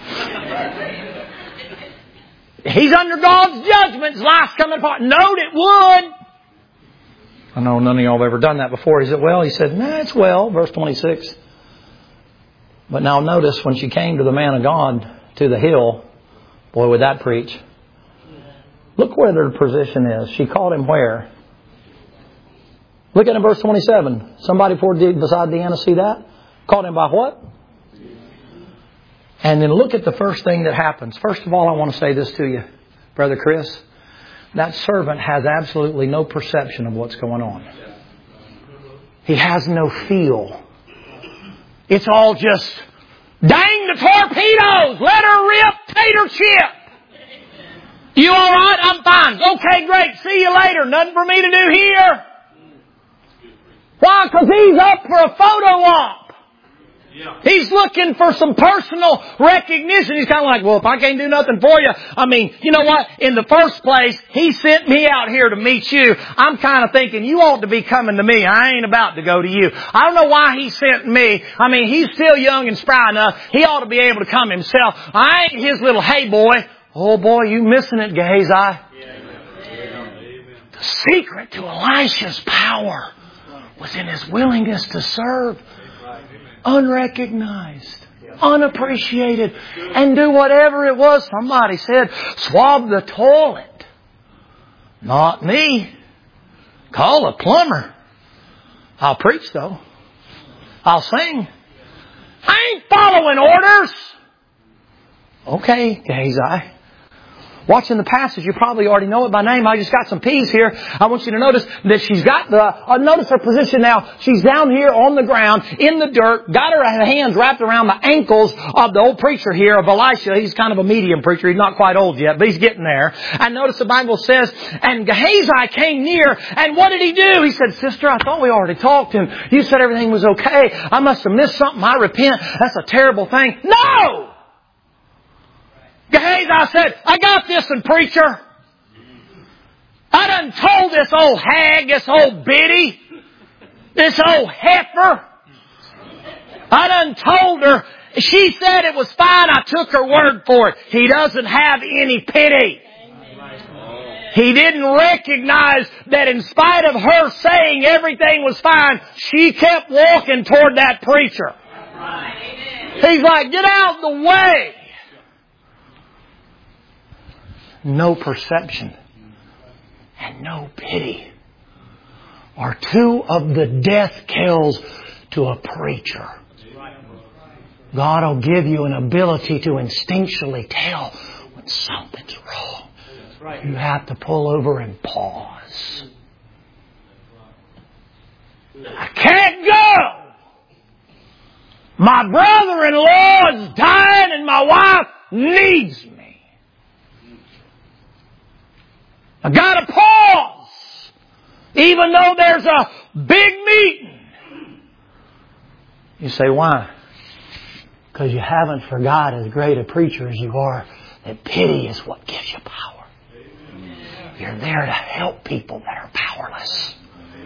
He's under God's judgment. His life's coming apart. Knowed it would. I know none of y'all have ever done that before. Is it well? He said, no, it's well. Verse 26. But now notice when she came to the man of God, to the hill, boy, would that preach. Look where their position is. She called him where? Look at him, verse 27. Somebody beside Deanna see that? Called him by what? And then look at the first thing that happens. First of all, I want to say this to you, Brother Chris. That servant has absolutely no perception of what's going on. He has no feel. It's all just, dang the torpedoes! Let her rip, tater chip! You all right? I'm fine. Okay, great. See you later. Nothing for me to do here. Why? Because he's up for a photo op. He's looking for some personal recognition. He's kind of like, well, if I can't do nothing for you, I mean, you know what? In the first place, he sent me out here to meet you. I'm kind of thinking you ought to be coming to me. I ain't about to go to you. I don't know why he sent me. I mean, he's still young and spry enough. He ought to be able to come himself. I ain't his little hey boy. Oh boy, you missing it, Gehazi. The secret to Elisha's power was in his willingness to serve. Unrecognized, unappreciated, and do whatever it was. Somebody said, swab the toilet. Not me. Call a plumber. I'll preach though. I'll sing. I ain't following orders. Okay, Gehazi. Watching the passage, you probably already know it by name. I just got some P's here. I want you to notice that she's got notice her position now. She's down here on the ground, in the dirt, got her hands wrapped around the ankles of the old preacher here, of Elisha. He's kind of a medium preacher. He's not quite old yet, but he's getting there. And notice the Bible says, and Gehazi came near, and what did he do? He said, sister, I thought we already talked, and you said everything was okay. I must have missed something. I repent. That's a terrible thing. No! Gehazi said, I got this one, preacher. I done told this old hag, this old biddy, this old heifer. I done told her. She said it was fine. I took her word for it. He doesn't have any pity. He didn't recognize that in spite of her saying everything was fine, she kept walking toward that preacher. He's like, get out of the way. No perception and no pity are two of the death kills to a preacher. God will give you an ability to instinctually tell when something's wrong. You have to pull over and pause. I can't go. My brother-in-law is dying and my wife needs me. I gotta pause, even though there's a big meeting. You say, why? Because you haven't forgot, as great a preacher as you are, that pity is what gives you power. You're there to help people that are powerless.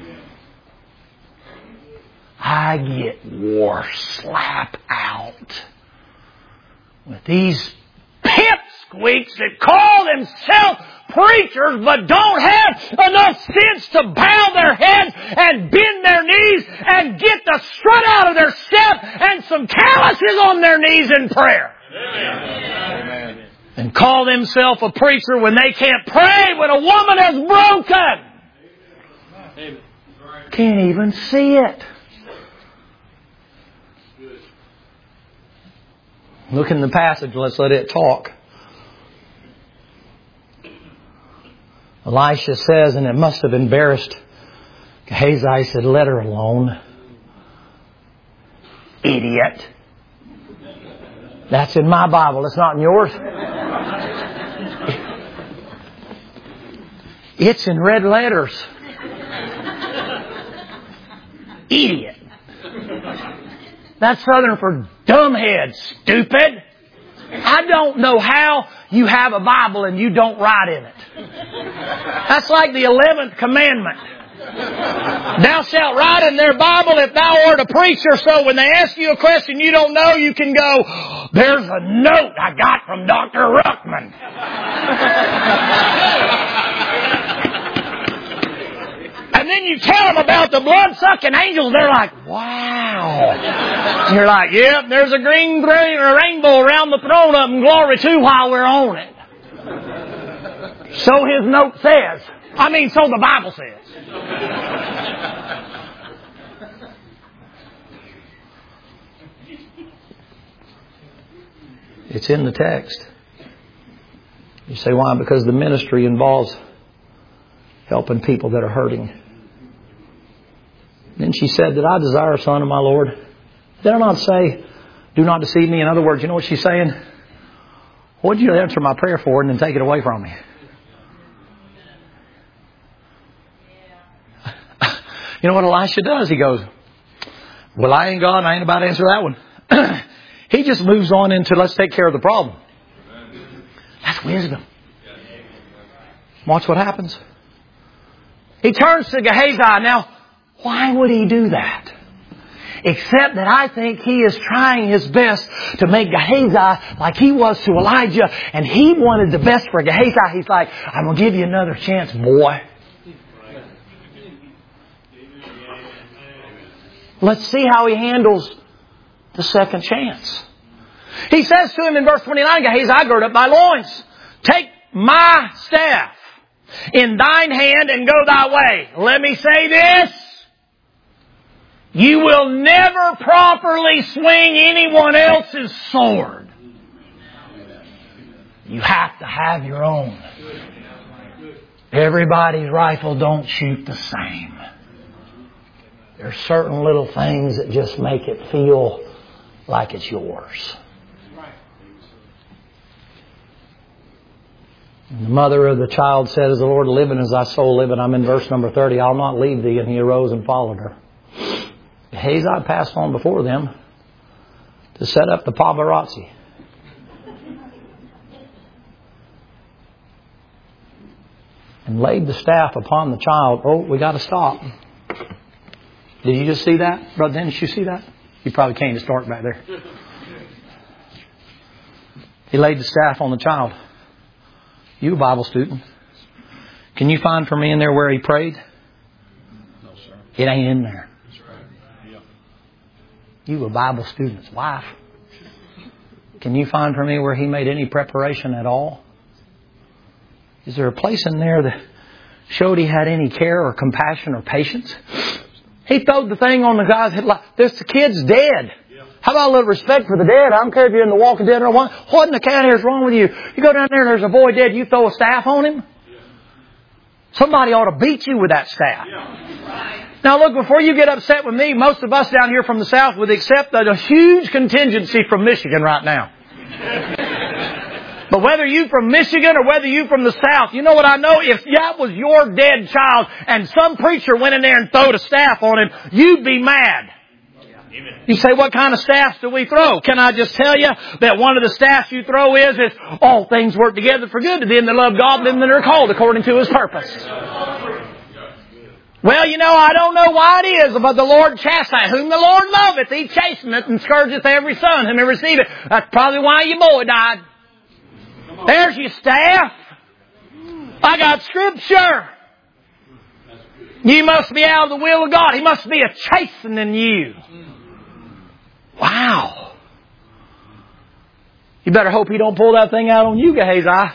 I get wore slap out with these pipsqueaks that call themselves preachers but don't have enough sense to bow their heads and bend their knees and get the strut out of their step and some calluses on their knees in prayer. Amen. And call themselves a preacher when they can't pray when a woman is broken. Amen. Can't even see it. Look in the passage. Let's let it talk. Elisha says, and it must have embarrassed Gehazi, said, let her alone. Idiot. That's in my Bible. It's not in yours. It's in red letters. idiot. That's Southern for dumbhead, stupid. I don't know how you have a Bible and you don't write in it. That's like the 11th commandment. Thou shalt write in their Bible if thou art a preacher, so when they ask you a question you don't know, you can go, there's a note I got from Dr. Ruckman. And then you tell them about the blood-sucking angels. They're like, wow. And you're like, yep, there's a green rainbow around the throne of them. Glory to while we're on it. So his note says. So the Bible says. It's in the text. You say, why? Because the ministry involves helping people that are hurting. Then she said, did I desire a son of my Lord? Did I not say, do not deceive me? In other words, you know what she's saying? What did you answer my prayer for and then take it away from me? You know what Elisha does? He goes, well, I ain't God. I ain't about to answer that one. He just moves on into let's take care of the problem. That's wisdom. Watch what happens. He turns to Gehazi. Now, why would he do that? Except that I think he is trying his best to make Gehazi like he was to Elijah. And he wanted the best for Gehazi. He's like, I'm going to give you another chance, boy. Let's see how he handles the second chance. He says to him in verse 29, Gehazi, gird up thy loins. Take my staff in thine hand and go thy way. Let me say this. You will never properly swing anyone else's sword. You have to have your own. Everybody's rifle don't shoot the same. There's certain little things that just make it feel like it's yours. And the mother of the child said, as the Lord liveth, as thy soul liveth. I'm in verse number 30. I'll not leave thee. And he arose and followed her. Gehazi passed on before them to set up the paparazzi. And laid the staff upon the child. Oh, we got to stop. Did you just see that? Brother Dennis, you see that? You probably came to start back there. He laid the staff on the child. You a Bible student. Can you find for me in there where he prayed? No, sir. It ain't in there. That's right. Yeah. You a Bible student's wife. Can you find for me where he made any preparation at all? Is there a place in there that showed he had any care or compassion or patience? He throwed the thing on the guy's head like, this kid's dead. Yeah. How about a little respect for the dead? I don't care if you're in the Walking Dead or what. What in the cat hair is wrong with you? You go down there and there's a boy dead, you throw a staff on him? Yeah. Somebody ought to beat you with that staff. Yeah. Now look, before you get upset with me, most of us down here from the South would accept a huge contingency from Michigan right now. But whether you from Michigan or whether you from the South, you know what I know? If that was your dead child and some preacher went in there and throwed a staff on him, you'd be mad. You say, what kind of staffs do we throw? Can I just tell you that one of the staffs you throw is all things work together for good to them that love God, them that are called according to His purpose. Well, I don't know why it is, but the Lord chastiseth. Whom the Lord loveth, He chasteneth and scourgeth every son whom He receiveth. That's probably why your boy died. There's your staff. I got Scripture. You must be out of the will of God. He must be a chastening you. Wow. You better hope He don't pull that thing out on you, Gehazi.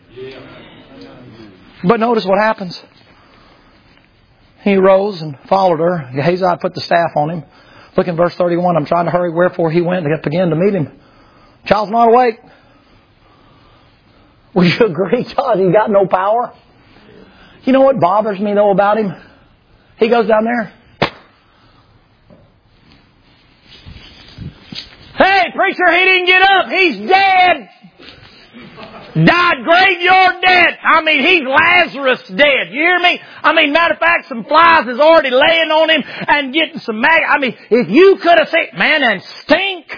But notice what happens. He rose and followed her. Gehazi put the staff on him. Look in verse 31. I'm trying to hurry. Wherefore he went and began to meet him. Child's not awake. Would you agree, Todd? He got no power. You know what bothers me though about him? He goes down there. Hey, preacher, he didn't get up. He's dead. Died graveyard dead. I mean, he's Lazarus dead. You hear me? I mean, matter of fact, some flies is already laying on him and getting some maggots. I mean, if you could have seen, man, and stink.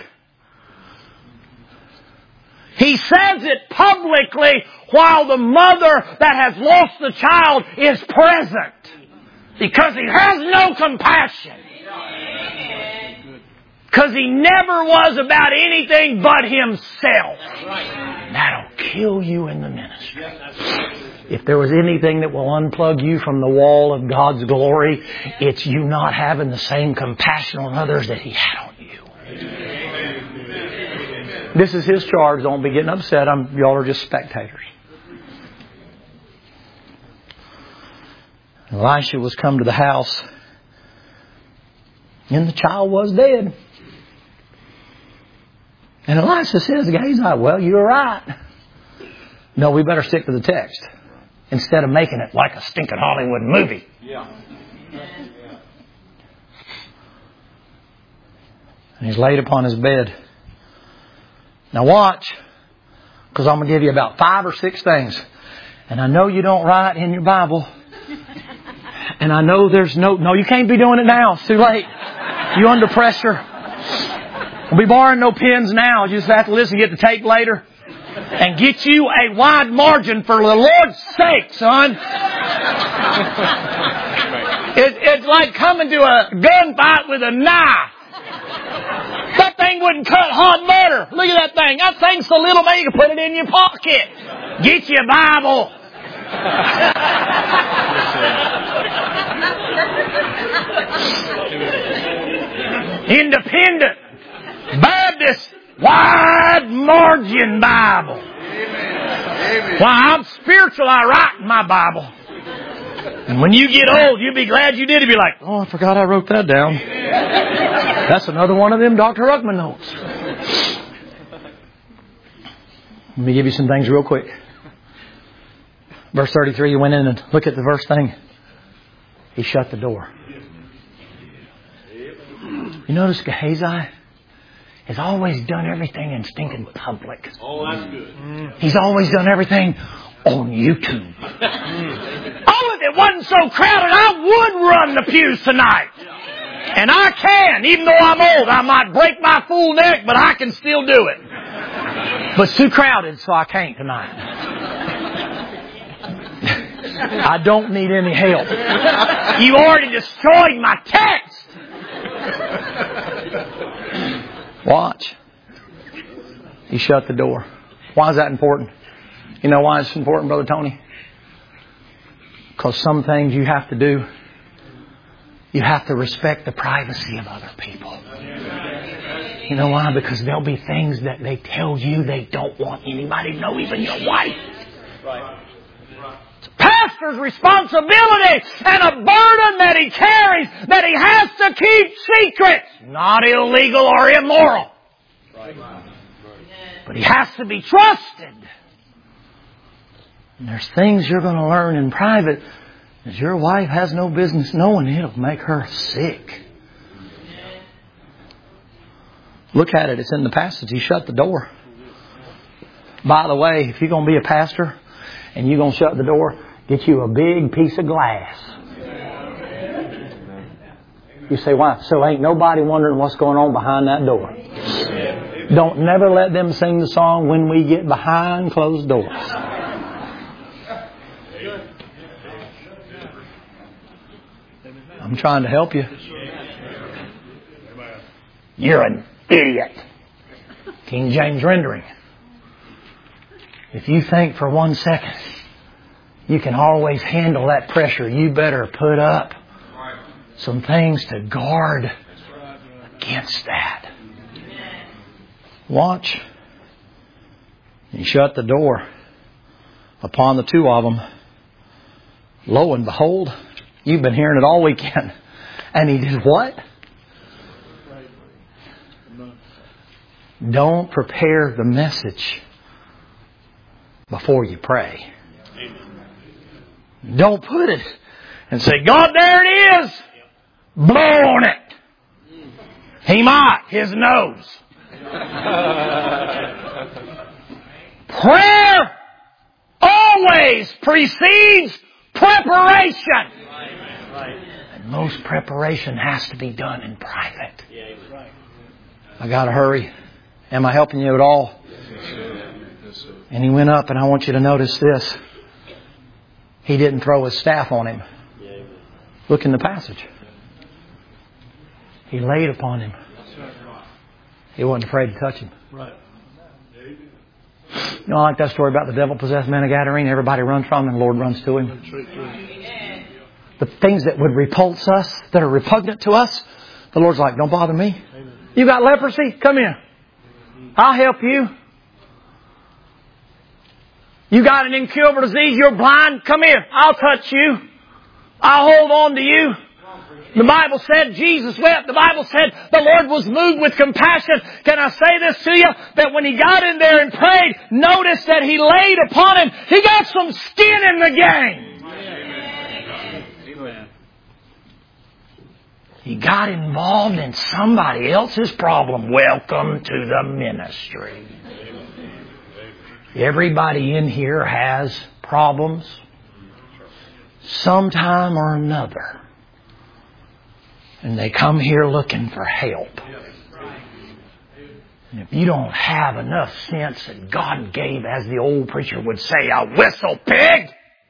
He says it publicly while the mother that has lost the child is present. Because he has no compassion. Because he never was about anything but himself. That'll kill you in the ministry. If there was anything that will unplug you from the wall of God's glory, it's you not having the same compassion on others that He had on you. This is His charge. Don't be getting upset. Y'all are just spectators. Elisha was come to the house, and the child was dead. And Elisha says to Gehazi, well, you're right. No, we better stick to the text instead of making it like a stinking Hollywood movie. Yeah. And he's laid upon his bed. Now watch, because I'm going to give you about 5 or 6 things. And I know you don't write in your Bible. And I know there's no, you can't be doing it now. It's too late. You're under pressure. We'll be borrowing no pens now. You just have to listen, get the tape later. And get you a wide margin for the Lord's sake, son. It's like coming to a gunfight with a knife. That thing wouldn't cut hot butter. Look at that thing. That thing's so little, man, you can put it in your pocket. Get your Bible. Independent Baptist wide margin Bible. Amen. Why, I'm spiritual. I write in my Bible. And when you get old, you'll be glad you did. You'll be like, oh, I forgot I wrote that down. That's another one of them Dr. Ruckman notes. Let me give you some things real quick. Verse 33, you went in and look at the verse thing. He shut the door. You notice Gehazi has always done everything in stinking public. Oh, that's good. He's always done everything on YouTube. Oh, if it wasn't so crowded, I would run the pews tonight. And I can, even though I'm old. I might break my fool neck, but I can still do it. But it's too crowded, so I can't tonight. I don't need any help. You already destroyed my text. Watch. He shut the door. Why is that important? You know why it's important, Brother Tony? Because some things you have to do, you have to respect the privacy of other people. You know why? Because there'll be things that they tell you they don't want anybody to know, even your wife. Right. It's a pastor's responsibility and a burden that he carries that he has to keep secret. Not illegal or immoral. Right. But he has to be trusted. And there's things you're going to learn in private that your wife has no business knowing. It'll make her sick. Look at it. It's in the passage. He shut the door. By the way, if you're going to be a pastor and you're going to shut the door, get you a big piece of glass. You say, why? So ain't nobody wondering what's going on behind that door. Don't never let them sing the song when we get behind closed doors. I'm trying to help you. You're an idiot. King James rendering. If you think for 1 second you can always handle that pressure, you better put up some things to guard against that. Watch. He shut the door upon the two of them. Lo and behold, you've been hearing it all weekend. And he did what? Don't prepare the message before you pray. Don't put it and say, God, there it is. Blow on it. He might. His nose. Prayer precedes preparation. And most preparation has to be done in private. I got to hurry. Am I helping you at all? And he went up, and I want you to notice this. He didn't throw his staff on him. Look in the passage. He laid upon him. He wasn't afraid to touch him. You know, I like that story about the devil-possessed man of Gadarene. Everybody runs from him, and the Lord runs to him. The things that would repulse us, that are repugnant to us, the Lord's like, don't bother me. You got leprosy? Come here. I'll help you. You got an incurable disease? You're blind? Come here. I'll touch you. I'll hold on to you. The Bible said Jesus wept. The Bible said the Lord was moved with compassion. Can I say this to you? That when He got in there and prayed, notice that He laid upon him. He got some skin in the game. Amen. He got involved in somebody else's problem. Welcome to the ministry. Everybody in here has problems sometime or another. And they come here looking for help. And if you don't have enough sense that God gave, as the old preacher would say, a whistle pig,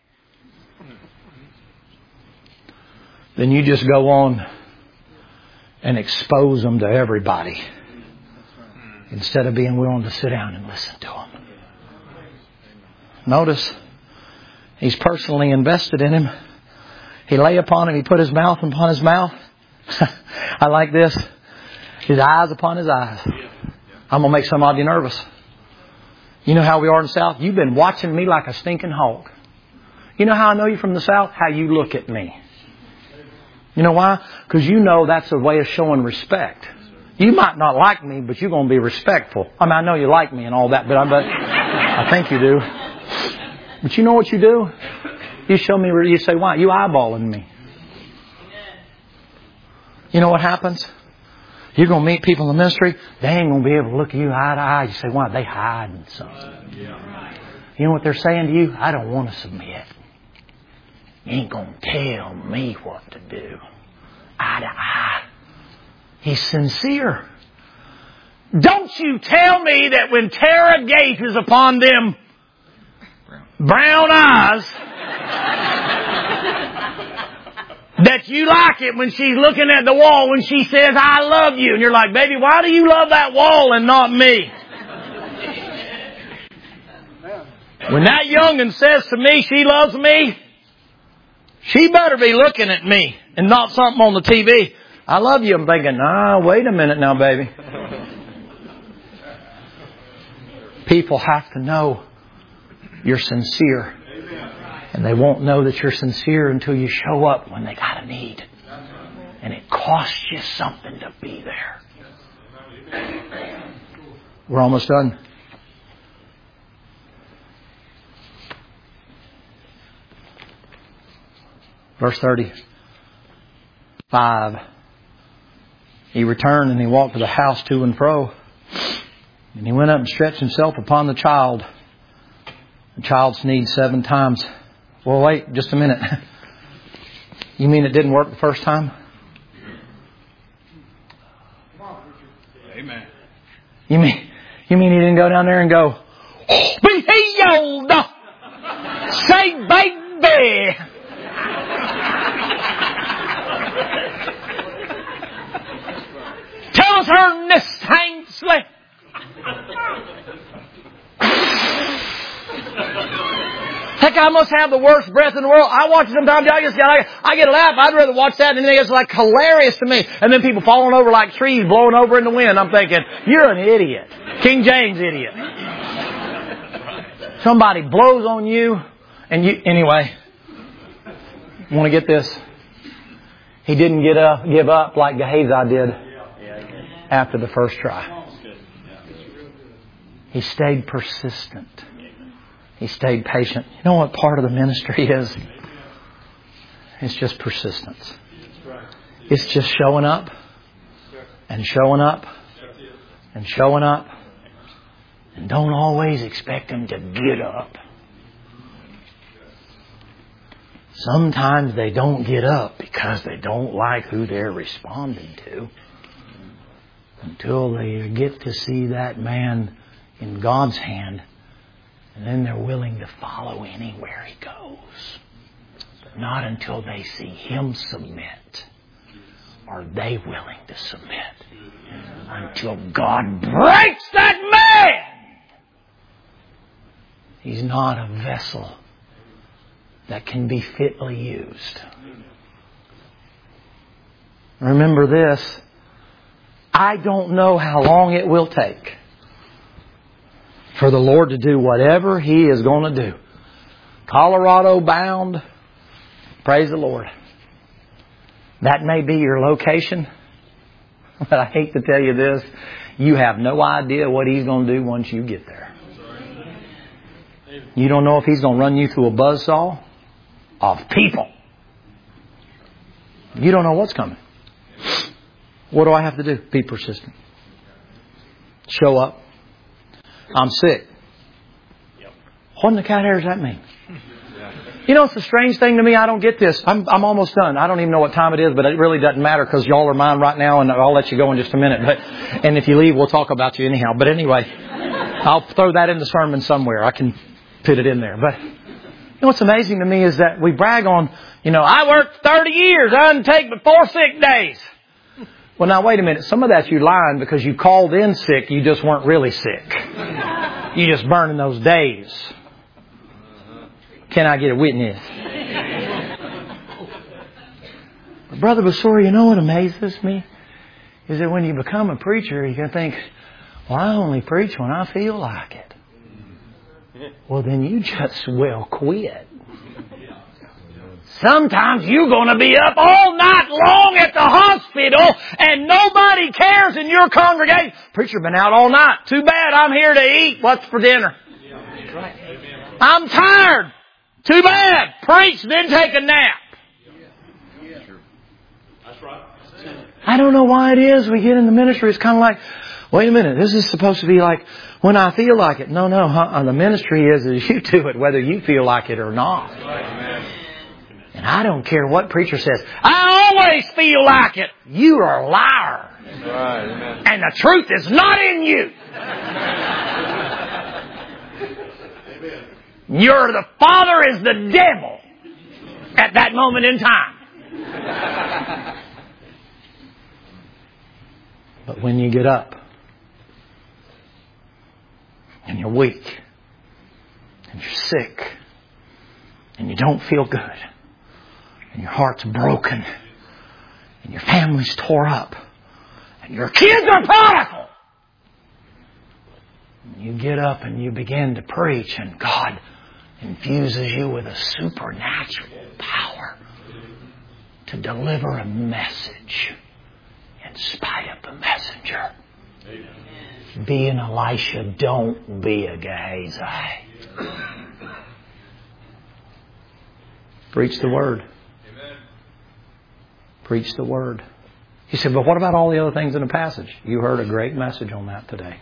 then you just go on and expose them to everybody instead of being willing to sit down and listen to them. Notice, He's personally invested in him. He lay upon him. He put His mouth upon his mouth. I like this. His eyes upon his eyes. I'm going to make some of you nervous. You know how we are in the South? You've been watching me like a stinking hawk. You know how I know you're from the South? How you look at me. You know why? Because you know that's a way of showing respect. You might not like me, but you're going to be respectful. I mean, I know you like me and all that, but I think you do. But you know what you do? You show me, you say, why? You eyeballing me. You know what happens? You're going to meet people in the ministry. They ain't going to be able to look at you eye to eye. You say, why? They hiding something. You know what they're saying to you? I don't want to submit. You ain't going to tell me what to do. Eye to eye. He's sincere. Don't you tell me that when Tara gazes upon them brown eyes, that you like it when she's looking at the wall when she says, I love you. And you're like, baby, why do you love that wall and not me? When that young'un says to me she loves me, she better be looking at me and not something on the TV. I love you. I'm thinking, wait a minute now, baby. People have to know you're sincere. And they won't know that you're sincere until you show up when they got a need. And it costs you something to be there. We're almost done. Verse 35. He returned and he walked to the house to and fro. And he went up and stretched himself upon the child. The child sneezed 7 times. Well, wait just a minute. You mean it didn't work the first time? Amen. You mean he didn't go down there and go, be healed! Say baby! Tell us her nest hangs slept. Heck, I must have the worst breath in the world. I watch it sometimes. I get a laugh. I'd rather watch that than anything. It's like hilarious to me. And then people falling over like trees, blowing over in the wind. I'm thinking, you're an idiot. King James idiot. Somebody blows on you. And you, anyway, want to get this? He didn't give up like Gehazi did after the first try. He stayed persistent. He stayed patient. You know what part of the ministry is? It's just persistence. It's just showing up and showing up and showing up. And don't always expect Him to get up. Sometimes they don't get up because they don't like who they're responding to. Until they get to see that man in God's hand, and then they're willing to follow anywhere he goes. But not until they see Him submit are they willing to submit. Until God breaks that man, he's not a vessel that can be fitly used. Remember this, I don't know how long it will take for the Lord to do whatever He is going to do. Colorado bound, praise the Lord. That may be your location, but I hate to tell you this, you have no idea what He's going to do once you get there. You don't know if He's going to run you through a buzzsaw of people. You don't know what's coming. What do I have to do? Be persistent. Show up. I'm sick. What in the cat hair does that mean? You know, it's a strange thing to me. I don't get this. I'm almost done. I don't even know what time it is, but it really doesn't matter because y'all are mine right now, and I'll let you go in just a minute. And if you leave, we'll talk about you anyhow. But anyway, I'll throw that in the sermon somewhere. I can fit it in there. But you know what's amazing to me is that we brag on, I worked 30 years. I didn't take but 4 sick days. Well, now, wait a minute. Some of that's you lying because you called in sick. You just weren't really sick. You just burning those days. Can I get a witness? But Brother Basura, you know what amazes me? Is that when you become a preacher, you can think, well, I only preach when I feel like it. Well, then you just will quit. Sometimes you're going to be up all night long at the hospital and nobody cares in your congregation. Preacher been out all night. Too bad, I'm here to eat. What's for dinner? I'm tired. Too bad. Preach, then take a nap. That's right. I don't know why it is we get in the ministry. It's kind of like, wait a minute, this is supposed to be like when I feel like it. No, the ministry is you do it whether you feel like it or not. And I don't care what preacher says. I always feel like it. You are a liar. Right. And the truth is not in you. The father is the devil at that moment in time. But when you get up and you're weak and you're sick and you don't feel good and your heart's broken and your family's tore up and your kids are prodigal, and you get up and you begin to preach and God infuses you with a supernatural power to deliver a message in spite of the messenger. Be an Elisha, don't be a Gehazi. Preach the Word. Preach the Word. He said, but what about all the other things in the passage? You heard a great message on that today.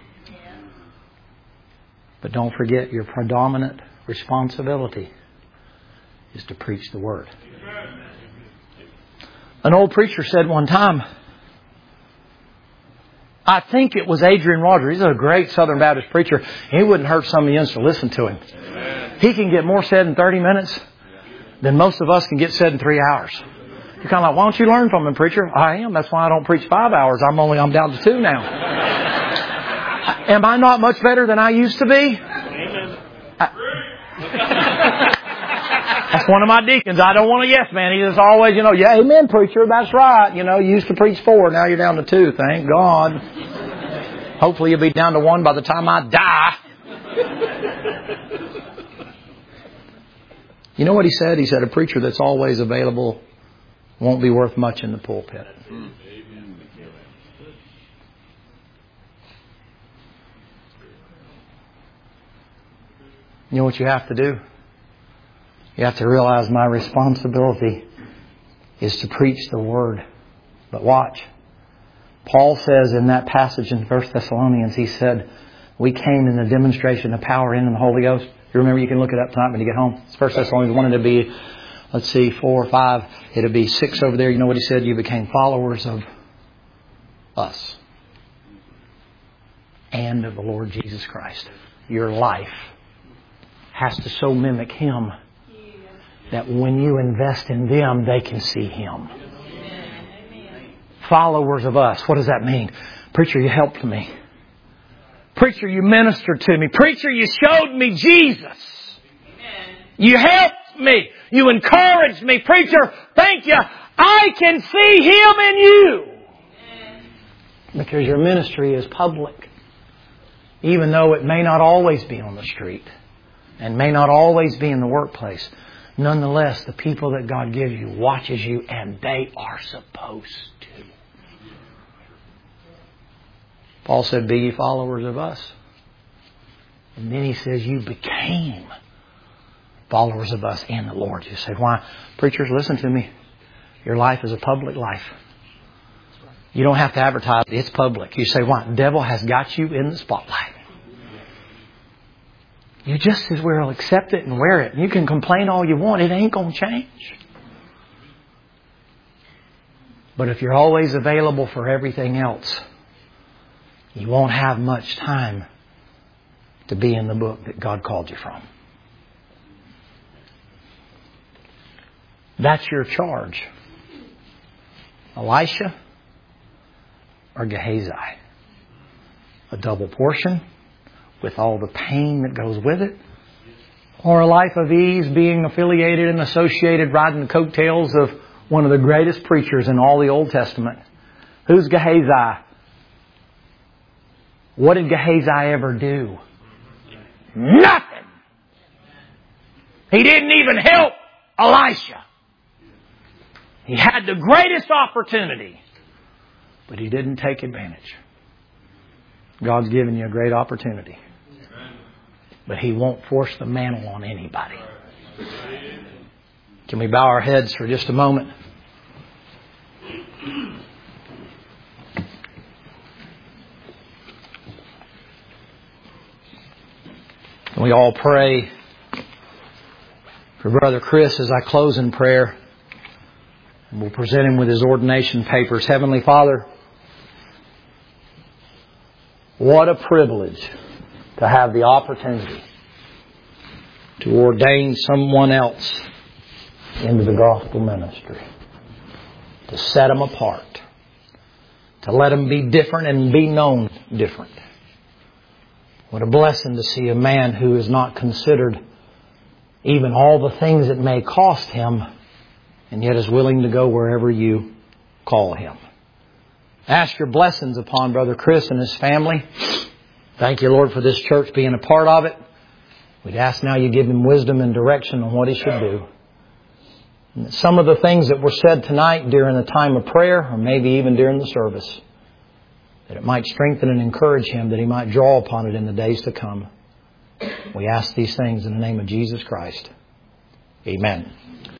But don't forget, your predominant responsibility is to preach the Word. An old preacher said one time, I think it was Adrian Rogers. He's a great Southern Baptist preacher. He wouldn't hurt some of you to listen to him. Amen. He can get more said in 30 minutes than most of us can get said in 3 hours. You're kind of like, why don't you learn from him, preacher? I am. That's why I don't preach 5 hours. I'm down to 2 now. Am I not much better than I used to be? That's one of my deacons. I don't want a yes man. He just always, yeah, amen, preacher. That's right. You used to preach 4. Now you're down to 2. Thank God. Hopefully you'll be down to 1 by the time I die. You know what he said? He said a preacher that's always available won't be worth much in the pulpit. You know what you have to do? You have to realize my responsibility is to preach the Word. But watch. Paul says in that passage in 1 Thessalonians, he said, we came in the demonstration of power in the Holy Ghost. You remember, you can look it up tonight when you get home. It's 1 Thessalonians 1 to be let's see, 4 or 5. It'll be 6 over there. You know what he said? You became followers of us and of the Lord Jesus Christ. Your life has to so mimic Him that when you invest in them, they can see Him. Followers of us. What does that mean? Preacher, you helped me. Preacher, you ministered to me. Preacher, you showed me Jesus. You helped me. You encouraged me. Preacher, thank you. I can see Him in you. Because your ministry is public. Even though it may not always be on the street and may not always be in the workplace. Nonetheless, the people that God gives you watches you, and they are supposed to. Paul said, be ye followers of us. And then he says, you became followers of us and the Lord. You say, why? Preachers, listen to me. Your life is a public life. You don't have to advertise. It's public. You say, why? The devil has got you in the spotlight. You just as well accept it and wear it. You can complain all you want. It ain't going to change. But if you're always available for everything else, you won't have much time to be in the book that God called you from. That's your charge. Elisha or Gehazi? A double portion with all the pain that goes with it? Or a life of ease, being affiliated and associated, riding the coattails of one of the greatest preachers in all the Old Testament? Who's Gehazi? What did Gehazi ever do? Nothing! He didn't even help Elisha. He had the greatest opportunity, but he didn't take advantage. God's given you a great opportunity, but He won't force the mantle on anybody. Can we bow our heads for just a moment? Can we all pray for Brother Chris as I close in prayer? And we'll present him with his ordination papers. Heavenly Father, what a privilege to have the opportunity to ordain someone else into the gospel ministry. To set them apart. To let them be different and be known different. What a blessing to see a man who is not considered even all the things it may cost him, and yet is willing to go wherever you call him. Ask your blessings upon Brother Chris and his family. Thank you, Lord, for this church being a part of it. We'd ask now you give him wisdom and direction on what he should do. And some of the things that were said tonight during the time of prayer, or maybe even during the service, that it might strengthen and encourage him, that he might draw upon it in the days to come. We ask these things in the name of Jesus Christ. Amen.